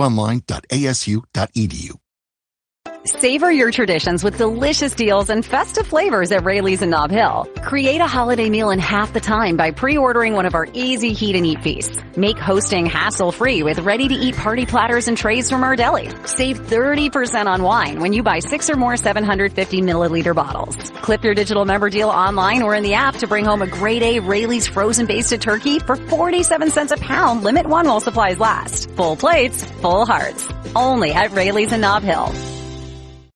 asuonline.asu.edu. Savor your traditions with delicious deals and festive flavors at Rayleigh's in Nob Hill. Create a holiday meal in half the time by pre-ordering one of our easy heat and eat feasts. Make hosting hassle-free with ready-to-eat party platters and trays from our deli. Save 30% on wine when you buy 6 or more 750-milliliter bottles. Clip your digital member deal online or in the app to bring home a grade A Rayleigh's frozen basted turkey for 47 cents a pound. Limit 1 while supplies last. Full plates, full hearts. Only at Rayleigh's in Nob Hill.